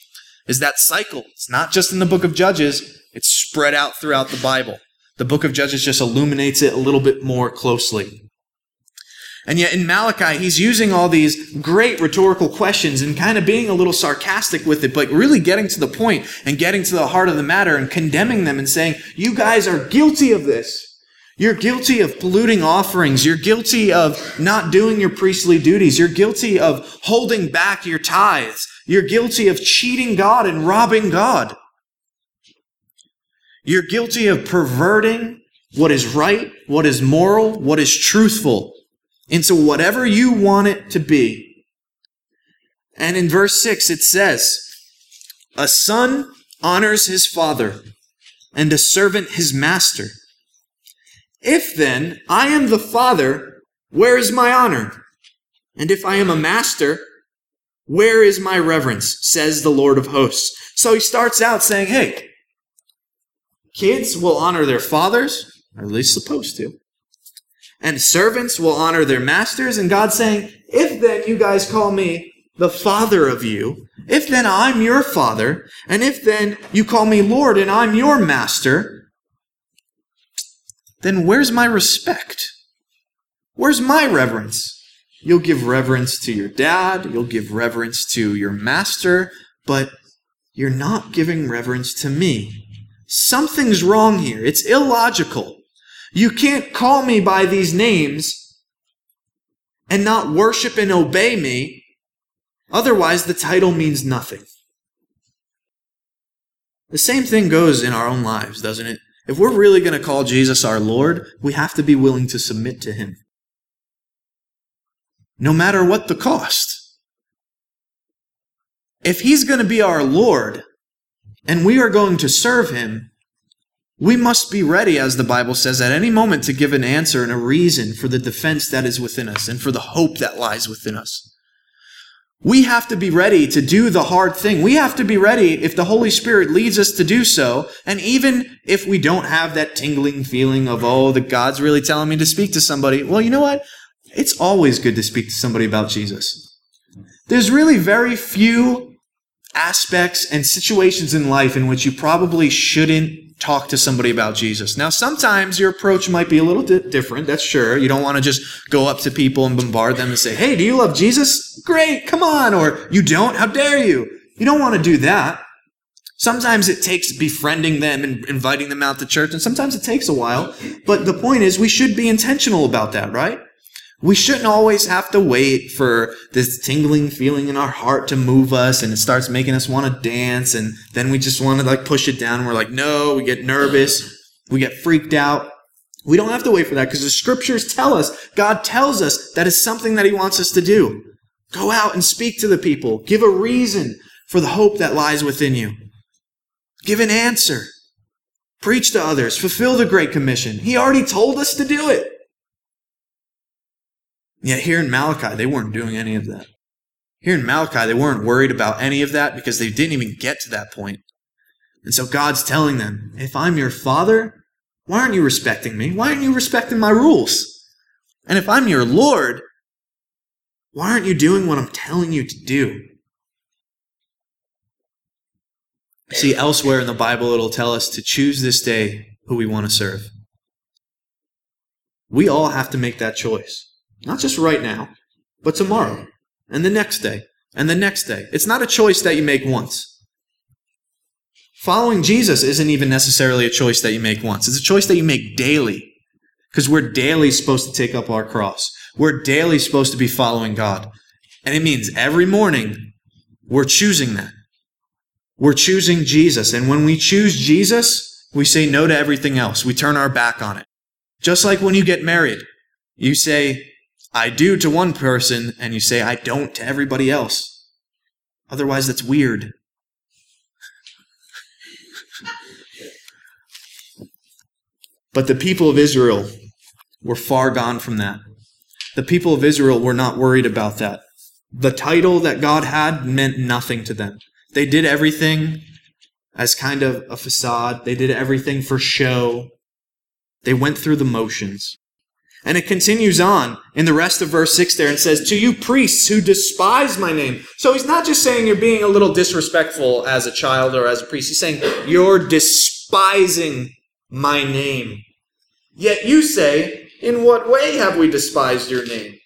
is that cycle. It's not just in the book of Judges, it's spread out throughout the Bible. The book of Judges just illuminates it a little bit more closely. And yet in Malachi, he's using all these great rhetorical questions and kind of being a little sarcastic with it, but really getting to the point and getting to the heart of the matter and condemning them and saying, you guys are guilty of this. You're guilty of polluting offerings. You're guilty of not doing your priestly duties. You're guilty of holding back your tithes. You're guilty of cheating God and robbing God. You're guilty of perverting what is right, what is moral, what is truthful into whatever you want it to be. And in verse six it says, a son honors his father, and a servant his master. If then I am the father, where is my honor? And if I am a master, where is my reverence? Says the Lord of hosts. So he starts out saying, hey, kids will honor their fathers, or at least supposed to. And servants will honor their masters. And God's saying, if then you guys call me the father of you, if then I'm your father, and if then you call me Lord and I'm your master, then where's my respect? Where's my reverence? You'll give reverence to your dad, you'll give reverence to your master, but you're not giving reverence to me. Something's wrong here. It's illogical. You can't call me by these names and not worship and obey me. Otherwise, the title means nothing. The same thing goes in our own lives, doesn't it? If we're really going to call Jesus our Lord, we have to be willing to submit to him. No matter what the cost. If he's going to be our Lord, and we are going to serve him, we must be ready, as the Bible says, at any moment to give an answer and a reason for the defense that is within us and for the hope that lies within us. We have to be ready to do the hard thing. We have to be ready if the Holy Spirit leads us to do so. And even if we don't have that tingling feeling of, oh, the God's really telling me to speak to somebody. Well, you know what? It's always good to speak to somebody about Jesus. There's really very few aspects and situations in life in which you probably shouldn't talk to somebody about Jesus. Now, sometimes your approach might be a little bit different, that's sure. You don't want to just go up to people and bombard them and say, hey, do you love Jesus? Great, come on. Or you don't? How dare you? You don't want to do that. Sometimes it takes befriending them and inviting them out to church, and sometimes it takes a while. But the point is, we should be intentional about that, right? We shouldn't always have to wait for this tingling feeling in our heart to move us and it starts making us want to dance, and then we just want to like push it down and we're like, no, we get nervous, we get freaked out. We don't have to wait for that because the scriptures tell us, God tells us that it's something that he wants us to do. Go out and speak to the people. Give a reason for the hope that lies within you. Give an answer. Preach to others. Fulfill the Great Commission. He already told us to do it. Yet here in Malachi, they weren't doing any of that. Here in Malachi, they weren't worried about any of that because they didn't even get to that point. And so God's telling them, if I'm your father, why aren't you respecting me? Why aren't you respecting my rules? And if I'm your Lord, why aren't you doing what I'm telling you to do? See, elsewhere in the Bible, it'll tell us to choose this day who we want to serve. We all have to make that choice. Not just right now, but tomorrow, and the next day, and the next day. It's not a choice that you make once. Following Jesus isn't even necessarily a choice that you make once. It's a choice that you make daily, because we're daily supposed to take up our cross. We're daily supposed to be following God. And it means every morning we're choosing that. We're choosing Jesus. And when we choose Jesus, we say no to everything else. We turn our back on it. Just like when you get married, you say, I do to one person, and you say, I don't to everybody else. Otherwise, that's weird. But the people of Israel were far gone from that. The people of Israel were not worried about that. The title that God had meant nothing to them. They did everything as kind of a facade. They did everything for show. They went through the motions. And it continues on in the rest of verse six there and says, to you priests who despise my name. So he's not just saying you're being a little disrespectful as a child or as a priest. He's saying you're despising my name. Yet you say, in what way have we despised your name?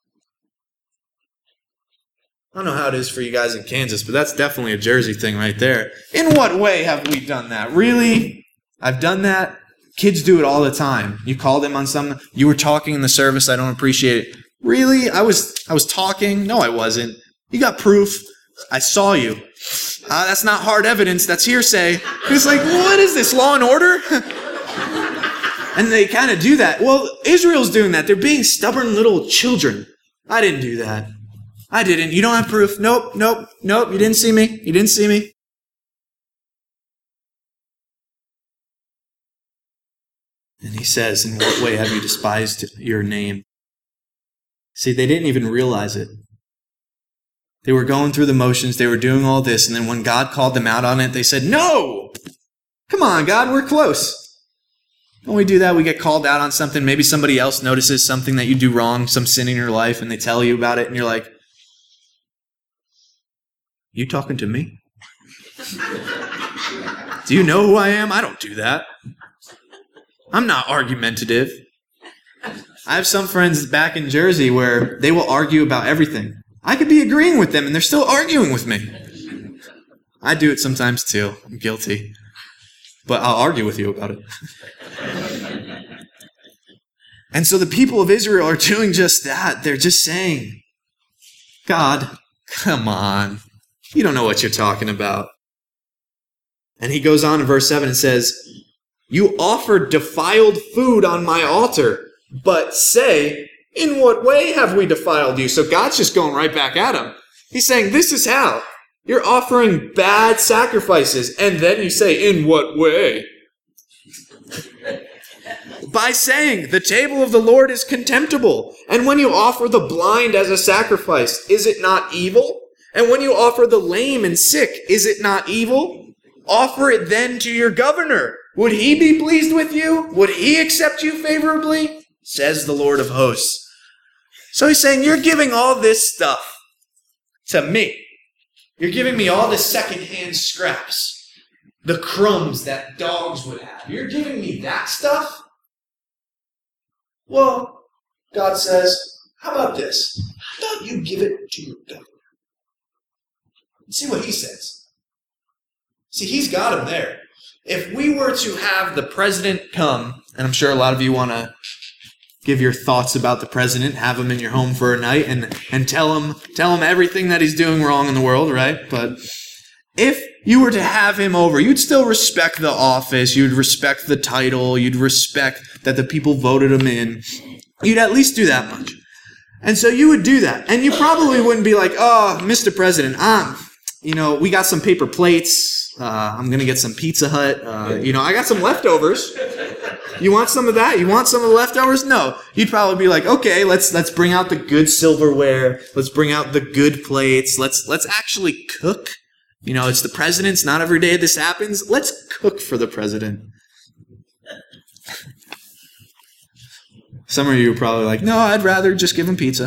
I don't know how it is for you guys in Kansas, but that's definitely a Jersey thing right there. In what way have we done that? Really? I've done that? Kids do it all the time. You call them on something. You were talking in the service. I don't appreciate it. Really? I was I was talking? No, I wasn't. You got proof. I saw you. Uh, that's not hard evidence. That's hearsay. It's like, what is this, Law and Order? And they kind of do that. Well, Israel's doing that. They're being stubborn little children. I didn't do that. I didn't. You don't have proof. Nope, nope, nope. You didn't see me. You didn't see me. And he says, in what way have you despised your name? See, they didn't even realize it. They were going through the motions. They were doing all this. And then when God called them out on it, they said, no! Come on, God, we're close. When we do that, we get called out on something. Maybe somebody else notices something that you do wrong, some sin in your life, and they tell you about it. And you're like, you talking to me? Do you know who I am? I don't do that. I'm not argumentative. I have some friends back in Jersey where they will argue about everything. I could be agreeing with them and they're still arguing with me. I do it sometimes too. I'm guilty. But I'll argue with you about it. And so the people of Israel are doing just that. They're just saying, God, come on. You don't know what you're talking about. And he goes on in verse seven and says, you offered defiled food on my altar, but say, in what way have we defiled you? So God's just going right back at him. He's saying, this is how. You're offering bad sacrifices, and then you say, in what way? By saying, the table of the Lord is contemptible, and when you offer the blind as a sacrifice, is it not evil? And when you offer the lame and sick, is it not evil? Offer it then to your governor. Would he be pleased with you? Would he accept you favorably? Says the Lord of hosts. So he's saying, you're giving all this stuff to me. You're giving me all the secondhand scraps, the crumbs that dogs would have. You're giving me that stuff? Well, God says, how about this? How about you give it to your governor? See what he says. See, he's got him there. If we were to have the president come, and I'm sure a lot of you want to give your thoughts about the president, have him in your home for a night, and, and tell him tell him everything that he's doing wrong in the world, right? But if you were to have him over, you'd still respect the office, you'd respect the title, you'd respect that the people voted him in. You'd at least do that much. And so you would do that. And you probably wouldn't be like, oh, Mister President, um, you know, we got some paper plates. Uh, I'm going to get some Pizza Hut. Uh, you know, I got some leftovers. You want some of that? You want some of the leftovers? No. You'd probably be like, okay, let's let's bring out the good silverware. Let's bring out the good plates. Let's let's actually cook. You know, it's the president's. Not every day this happens. Let's cook for the president. Some of you are probably like, no, I'd rather just give him pizza.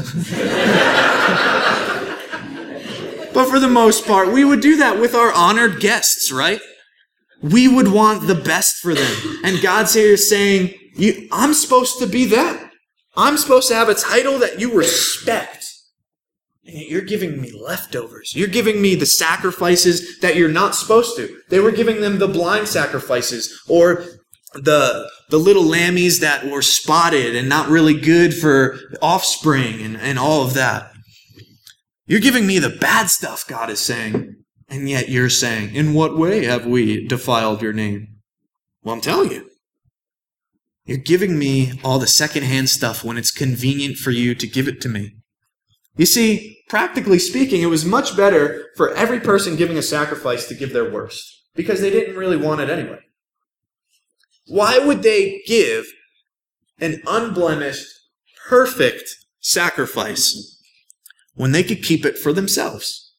But for the most part, we would do that with our honored guests, right? We would want the best for them. And God's here saying, you, I'm supposed to be that. I'm supposed to have a title that you respect. And yet you're giving me leftovers. You're giving me the sacrifices that you're not supposed to. They were giving them the blind sacrifices, or the the little lammies that were spotted and not really good for offspring and, and all of that. You're giving me the bad stuff, God is saying. And yet you're saying, in what way have we defiled your name? Well, I'm telling you. You're giving me all the secondhand stuff when it's convenient for you to give it to me. You see, practically speaking, it was much better for every person giving a sacrifice to give their worst, because they didn't really want it anyway. Why would they give an unblemished, perfect sacrifice when they could keep it for themselves?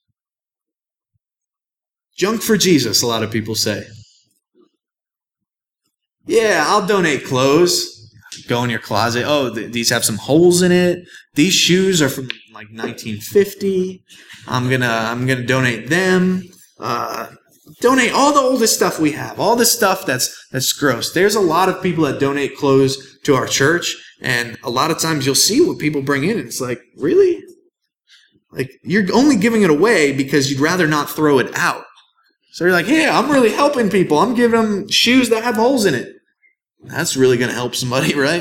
Junk for Jesus, a lot of people say. Yeah, I'll donate clothes. go in your closet. Oh, th- these have some holes in it. These shoes are from like nineteen fifty. I'm gonna I'm gonna donate them. Uh, donate all the oldest stuff we have. All the stuff that's that's gross. There's a lot of people that donate clothes to our church, and a lot of times you'll see what people bring in, and it's like, really? Like, you're only giving it away because you'd rather not throw it out. So you're like, yeah, I'm really helping people. I'm giving them shoes that have holes in it. That's really going to help somebody, right?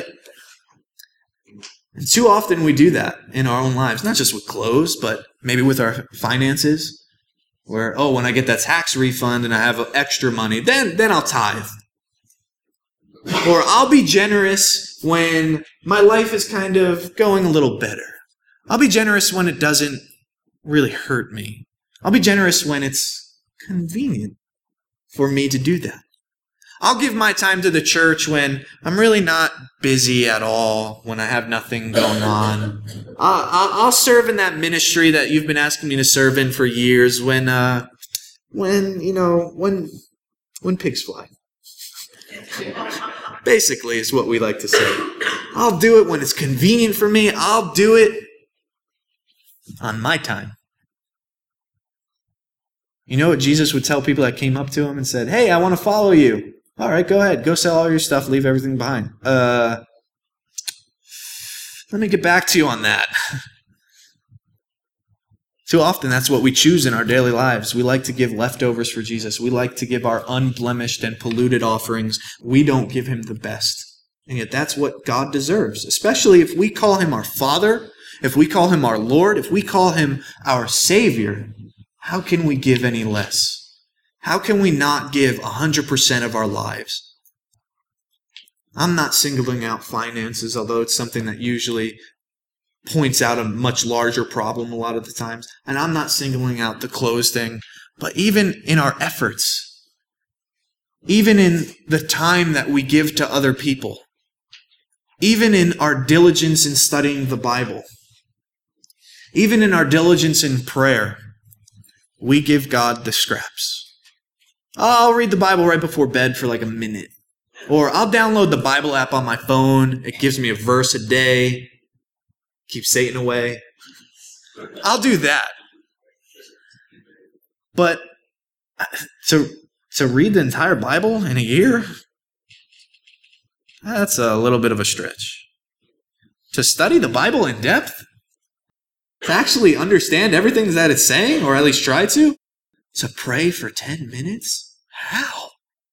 And too often we do that in our own lives, not just with clothes, but maybe with our finances, where, oh, when I get that tax refund and I have extra money, then, then I'll tithe. Or I'll be generous when my life is kind of going a little better. I'll be generous when it doesn't really hurt me. I'll be generous when it's convenient for me to do that. I'll give my time to the church when I'm really not busy at all, when I have nothing going on. I'll, I'll serve in that ministry that you've been asking me to serve in for years when, uh, when you know, when, when pigs fly. Basically is what we like to say. I'll do it when it's convenient for me. I'll do it on my time. You know what Jesus would tell people that came up to him and said, hey, I want to follow you. All right, go ahead. Go sell all your stuff. Leave everything behind. Uh, let me get back to you on that. Too often, that's what we choose in our daily lives. We like to give leftovers for Jesus. We like to give our unblemished and polluted offerings. We don't give him the best. And yet that's what God deserves, especially if we call him our Father, if we call him our Lord, if we call him our Savior. How can we give any less? How can we not give one hundred percent of our lives? I'm not singling out finances, although it's something that usually points out a much larger problem a lot of the times. And I'm not singling out the clothes thing, but even in our efforts, even in the time that we give to other people, even in our diligence in studying the Bible, even in our diligence in prayer, we give God the scraps. I'll read the Bible right before bed for like a minute. Or I'll download the Bible app on my phone. It gives me a verse a day. Keeps Satan away. I'll do that. But to, to read the entire Bible in a year, that's a little bit of a stretch. To study the Bible in depth, to actually understand everything that it's saying, or at least try to, to pray for ten minutes? How?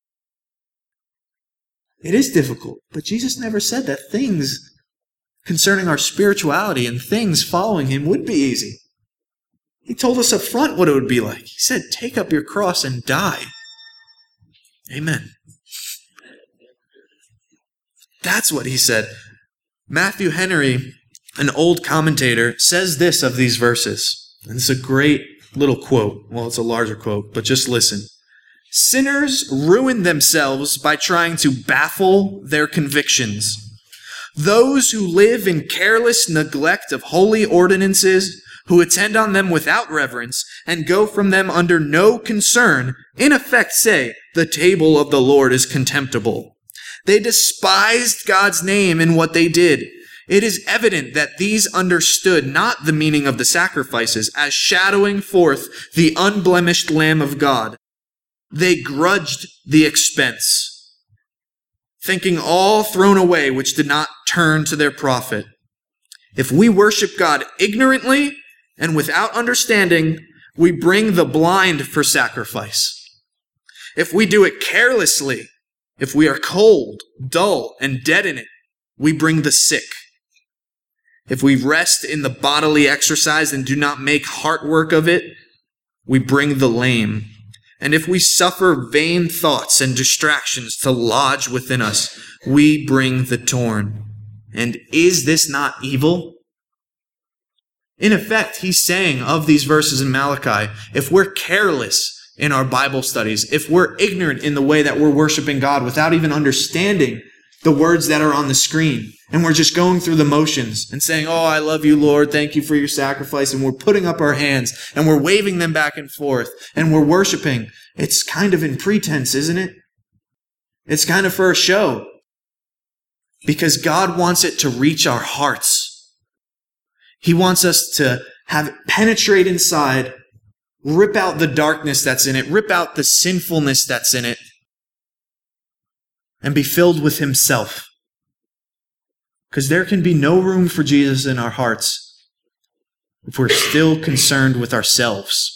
It is difficult, but Jesus never said that things concerning our spirituality and things following him would be easy. He told us up front what it would be like. He said, take up your cross and die. Amen. That's what he said. Matthew Henry, an old commentator, says this of these verses. And it's a great little quote. Well, it's a larger quote, but just listen. Sinners ruin themselves by trying to baffle their convictions. Those who live in careless neglect of holy ordinances, who attend on them without reverence, and go from them under no concern, in effect say, the table of the Lord is contemptible. They despised God's name in what they did. It is evident that these understood not the meaning of the sacrifices as shadowing forth the unblemished Lamb of God. They grudged the expense, thinking all thrown away which did not turn to their profit. If we worship God ignorantly and without understanding, we bring the blind for sacrifice. If we do it carelessly, if we are cold, dull, and dead in it, we bring the sick. If we rest in the bodily exercise and do not make heart work of it, we bring the lame. And if we suffer vain thoughts and distractions to lodge within us, we bring the torn. And is this not evil? In effect, he's saying of these verses in Malachi, if we're careless in our Bible studies, if we're ignorant in the way that we're worshiping God without even understanding the words that are on the screen, and we're just going through the motions and saying, oh, I love you, Lord, thank you for your sacrifice, and we're putting up our hands, and we're waving them back and forth, and we're worshiping, it's kind of in pretense, isn't it? It's kind of for a show. because God wants it to reach our hearts. He wants us to have it penetrate inside, rip out the darkness that's in it, rip out the sinfulness that's in it, and be filled with himself. Because there can be no room for Jesus in our hearts if we're still concerned with ourselves.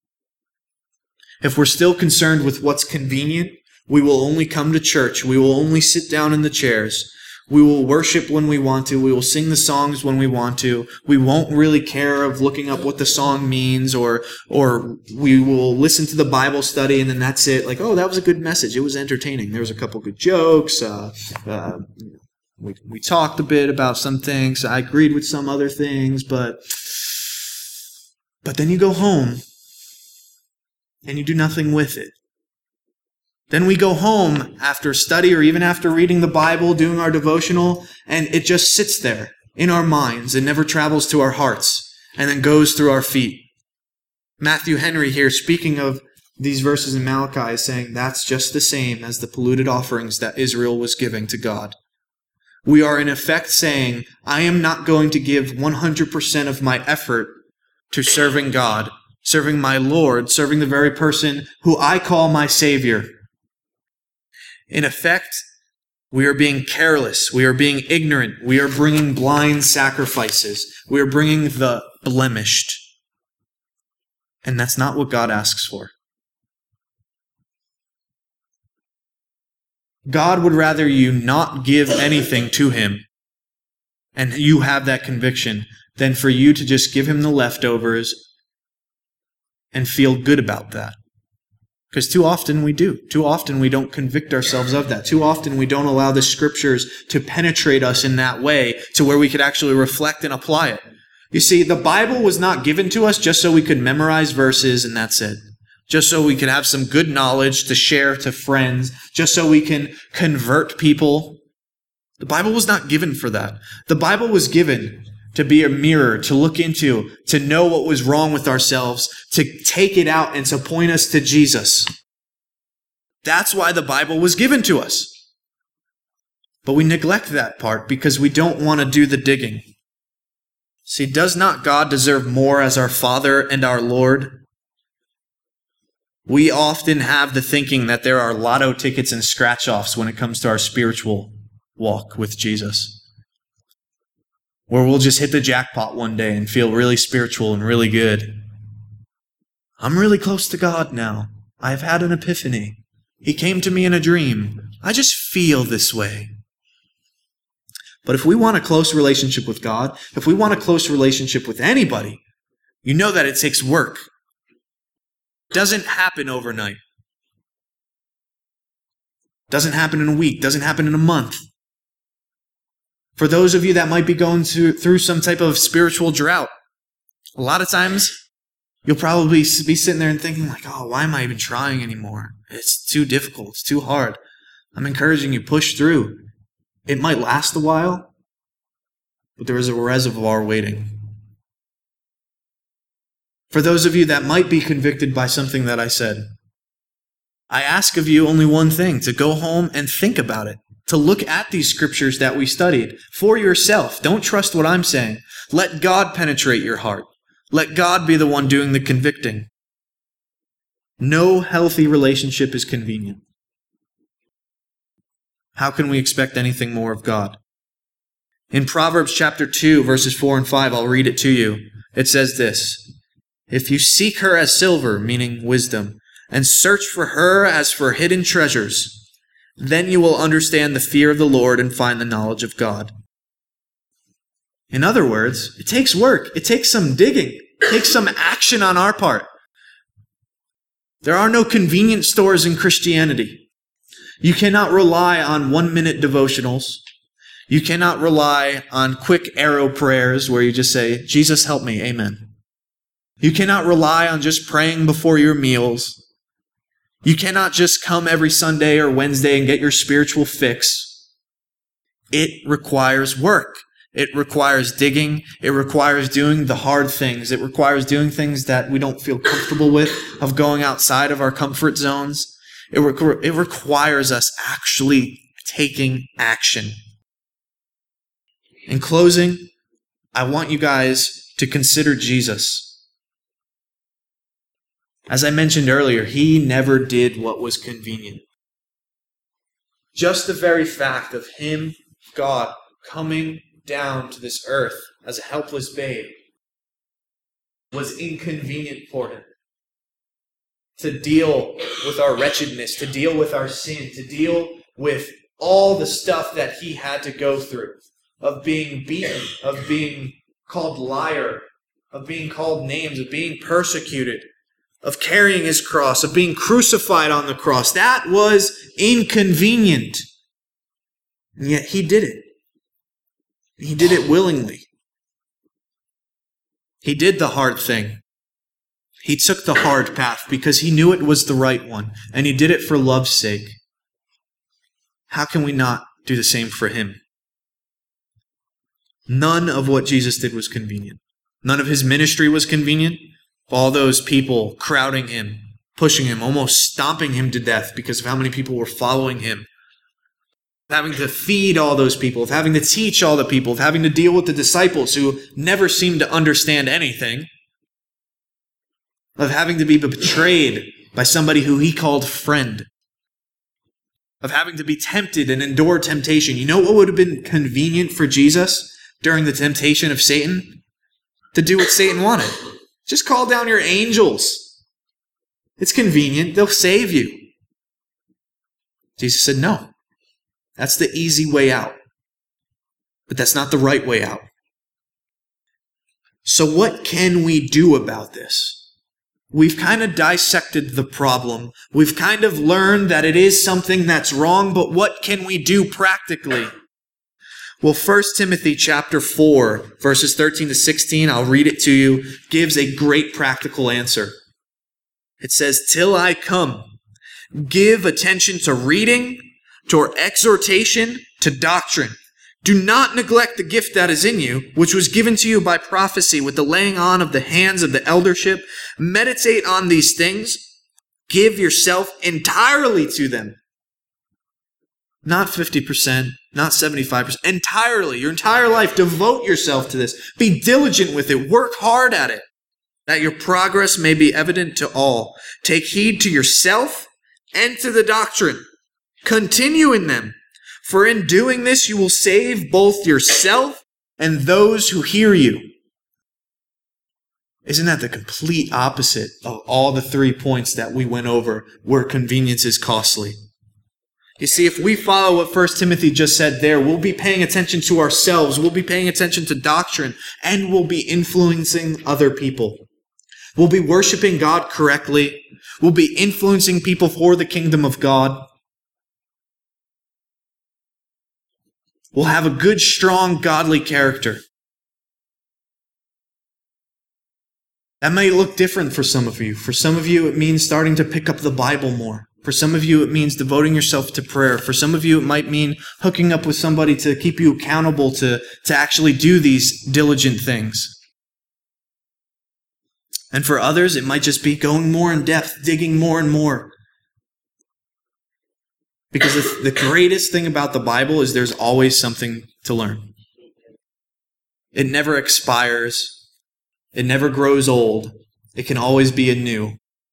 If we're still concerned with what's convenient, we will only come to church. We will only sit down in the chairs. We will worship when we want to. We will sing the songs when we want to. We won't really care of looking up what the song means, or or we will listen to the Bible study and then that's it. Like, oh, that was a good message. It was entertaining. There was a couple good jokes. Uh, uh, we we talked a bit about some things. I agreed with some other things, but but then you go home and you do nothing with it. Then we go home after study or even after reading the Bible, doing our devotional, and it just sits there in our minds and never travels to our hearts and then goes through our feet. Matthew Henry here, speaking of these verses in Malachi, is saying that's just the same as the polluted offerings that Israel was giving to God. We are in effect saying, I am not going to give one hundred percent of my effort to serving God, serving my Lord, serving the very person who I call my Savior. In effect, we are being careless. We are being ignorant. We are bringing blind sacrifices. We are bringing the blemished. And that's not what God asks for. God would rather you not give anything to him, and you have that conviction, than for you to just give him the leftovers and feel good about that. Because too often we do. Too often we don't convict ourselves of that. Too often we don't allow the scriptures to penetrate us in that way to where we could actually reflect and apply it. You see, the Bible was not given to us just so we could memorize verses and that's it. Just so we could have some good knowledge to share to friends. Just so we can convert people. The Bible was not given for that. The Bible was given to be a mirror, to look into, to know what was wrong with ourselves, to take it out and to point us to Jesus. That's why the Bible was given to us. But we neglect that part because we don't want to do the digging. See, does not God deserve more as our Father and our Lord? We often have the thinking that there are lotto tickets and scratch-offs when it comes to our spiritual walk with Jesus. Where we'll just hit the jackpot one day and feel really spiritual and really good. I'm really close to God now. I've had an epiphany. He came to me in a dream. I just feel this way. But if we want a close relationship with God, if we want a close relationship with anybody, you know that it takes work. It doesn't happen overnight. It doesn't happen in a week. It doesn't happen in a month. For those of you that might be going through, through some type of spiritual drought, a lot of times you'll probably be sitting there and thinking like, oh, why am I even trying anymore? It's too difficult. It's too hard. I'm encouraging you, push through. It might last a while, but there is a reservoir waiting. For those of you that might be convicted by something that I said, I ask of you only one thing, to go home and think about it. To look at these scriptures that we studied for yourself. Don't trust what I'm saying. Let God penetrate your heart. Let God be the one doing the convicting. No healthy relationship is convenient. How can we expect anything more of God? In Proverbs chapter two, verses four and five, I'll read it to you. It says this, if you seek her as silver, meaning wisdom, and search for her as for hidden treasures, then you will understand the fear of the Lord and find the knowledge of God. In other words, it takes work. It takes some digging. It takes some action on our part. There are no convenience stores in Christianity. You cannot rely on one-minute devotionals. You cannot rely on quick arrow prayers where you just say, Jesus, help me, amen. You cannot rely on just praying before your meals. You cannot just come every Sunday or Wednesday and get your spiritual fix. It requires work. It requires digging. It requires doing the hard things. It requires doing things that we don't feel comfortable with, of going outside of our comfort zones. It, re- it requires us actually taking action. In closing, I want you guys to consider Jesus. As I mentioned earlier, he never did what was convenient. Just the very fact of him, God, coming down to this earth as a helpless babe was inconvenient for him. To deal with our wretchedness, to deal with our sin, to deal with all the stuff that he had to go through, of being beaten, of being called liar, of being called names, of being persecuted, of carrying his cross, of being crucified on the cross. That was inconvenient. And yet he did it. He did it willingly. He did the hard thing. He took the hard path because he knew it was the right one, and he did it for love's sake. How can we not do the same for him? None of what Jesus did was convenient. None of his ministry was convenient. All those people crowding him, pushing him, almost stomping him to death because of how many people were following him. Of having to feed all those people, of having to teach all the people, of having to deal with the disciples who never seemed to understand anything. Of having to be betrayed by somebody who he called friend. Of having to be tempted and endure temptation. You know what would have been convenient for Jesus during the temptation of Satan? To do what Satan wanted. Just call down your angels. It's convenient. They'll save you. Jesus said, no. That's the easy way out. But that's not the right way out. So what can we do about this? We've kind of dissected the problem. We've kind of learned that it is something that's wrong, but what can we do practically? Well, First Timothy chapter four, verses thirteen to sixteen, I'll read it to you, gives a great practical answer. It says, "Till I come, give attention to reading, to exhortation, to doctrine. Do not neglect the gift that is in you, which was given to you by prophecy with the laying on of the hands of the eldership. Meditate on these things. Give yourself entirely to them." Not fifty percent, not seventy-five percent, entirely, your entire life. Devote yourself to this. Be diligent with it. Work hard at it, that your progress may be evident to all. Take heed to yourself and to the doctrine. Continue in them. For in doing this, you will save both yourself and those who hear you. Isn't that the complete opposite of all the three points that we went over where convenience is costly? You see, if we follow what First Timothy just said there, we'll be paying attention to ourselves, we'll be paying attention to doctrine, and we'll be influencing other people. We'll be worshiping God correctly. We'll be influencing people for the kingdom of God. We'll have a good, strong, godly character. That may look different for some of you. For some of you, it means starting to pick up the Bible more. For some of you, it means devoting yourself to prayer. For some of you, it might mean hooking up with somebody to keep you accountable to, to actually do these diligent things. And for others, it might just be going more in depth, digging more and more. Because the greatest thing about the Bible is there's always something to learn. It never expires. It never grows old. It can always be anew.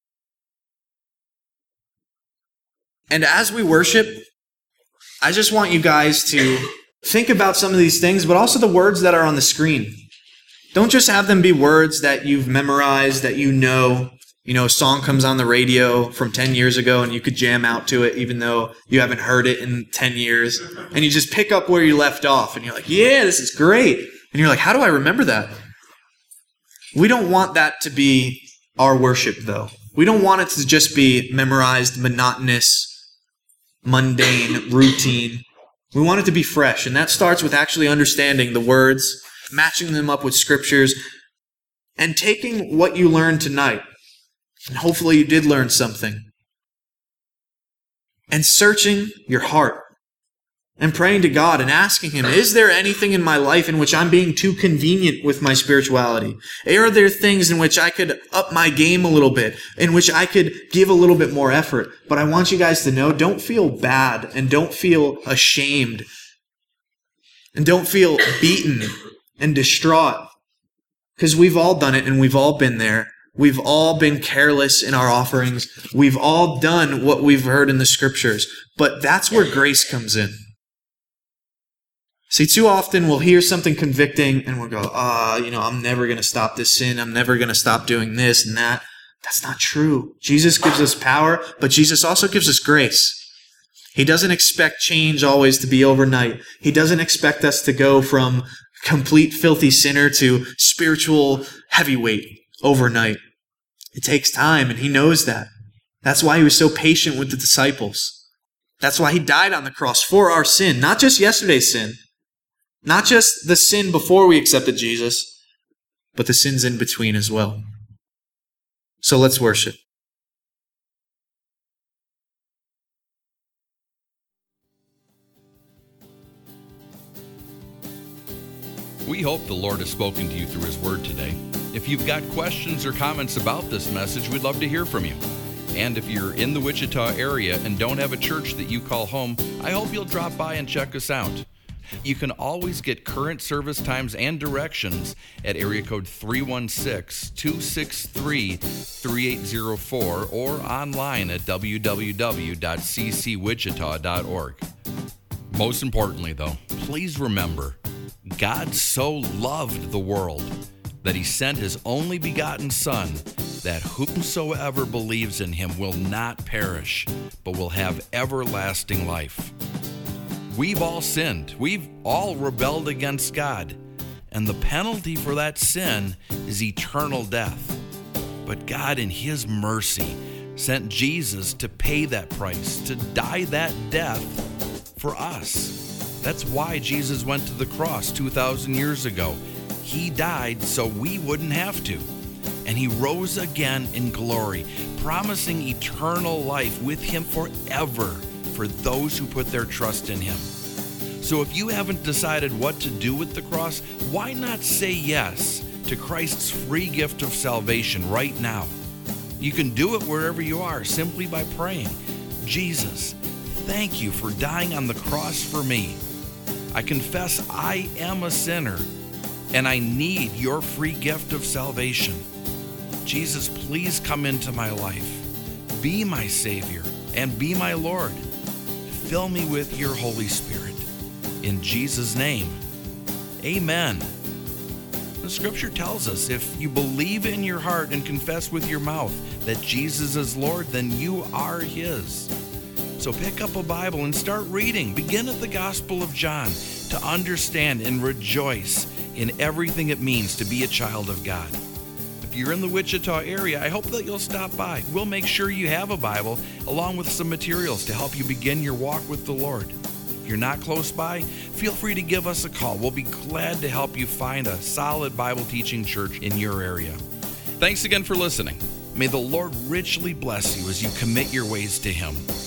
And as we worship, I just want you guys to think about some of these things, but also the words that are on the screen. Don't just have them be words that you've memorized, that you know. You know, a song comes on the radio from ten years ago and you could jam out to it even though you haven't heard it in ten years. And you just pick up where you left off and you're like, yeah, this is great. And you're like, how do I remember that? We don't want that to be our worship, though. We don't want it to just be memorized, monotonous, mundane, routine. We want it to be fresh. And that starts with actually understanding the words, matching them up with scriptures, and taking what you learned tonight. And hopefully you did learn something. And searching your heart. And praying to God and asking Him, is there anything in my life in which I'm being too convenient with my spirituality? Are there things in which I could up my game a little bit, in which I could give a little bit more effort? But I want you guys to know, don't feel bad and don't feel ashamed And don't feel beaten and distraught, because we've all done it and we've all been there. We've all been careless in our offerings. We've all done what we've heard in the scriptures. But that's where grace comes in. See, too often we'll hear something convicting and we'll go, ah, oh, you know, I'm never going to stop this sin. I'm never going to stop doing this and that. That's not true. Jesus gives us power, but Jesus also gives us grace. He doesn't expect change always to be overnight. He doesn't expect us to go from complete filthy sinner to spiritual heavyweight overnight. It takes time, and he knows that. That's why he was so patient with the disciples. That's why he died on the cross for our sin, not just yesterday's sin, not just the sin before we accepted Jesus, but the sins in between as well. So let's worship. We hope the Lord has spoken to you through His Word today. If you've got questions or comments about this message, we'd love to hear from you. And if you're in the Wichita area and don't have a church that you call home, I hope you'll drop by and check us out. You can always get current service times and directions at area code three one six, two six three, three eight zero four or online at w w w dot c c wichita dot org. Most importantly, though, please remember, God so loved the world that He sent His only begotten Son, that whomsoever believes in Him will not perish, but will have everlasting life. We've all sinned. We've all rebelled against God. And the penalty for that sin is eternal death. But God, in His mercy, sent Jesus to pay that price, to die that death for us. That's why Jesus went to the cross two thousand years ago. He died so we wouldn't have to. And He rose again in glory, promising eternal life with Him forever for those who put their trust in Him. So if you haven't decided what to do with the cross, why not say yes to Christ's free gift of salvation right now? You can do it wherever you are simply by praying, Jesus, thank you for dying on the cross for me. I confess I am a sinner and I need your free gift of salvation. Jesus, please come into my life. Be my Savior and be my Lord. Fill me with your Holy Spirit. In Jesus' name, amen. The scripture tells us if you believe in your heart and confess with your mouth that Jesus is Lord, then you are His. So pick up a Bible and start reading. Begin at the Gospel of John to understand and rejoice in everything it means to be a child of God. If you're in the Wichita area, I hope that you'll stop by. We'll make sure you have a Bible along with some materials to help you begin your walk with the Lord. If you're not close by, feel free to give us a call. We'll be glad to help you find a solid Bible teaching church in your area. Thanks again for listening. May the Lord richly bless you as you commit your ways to Him.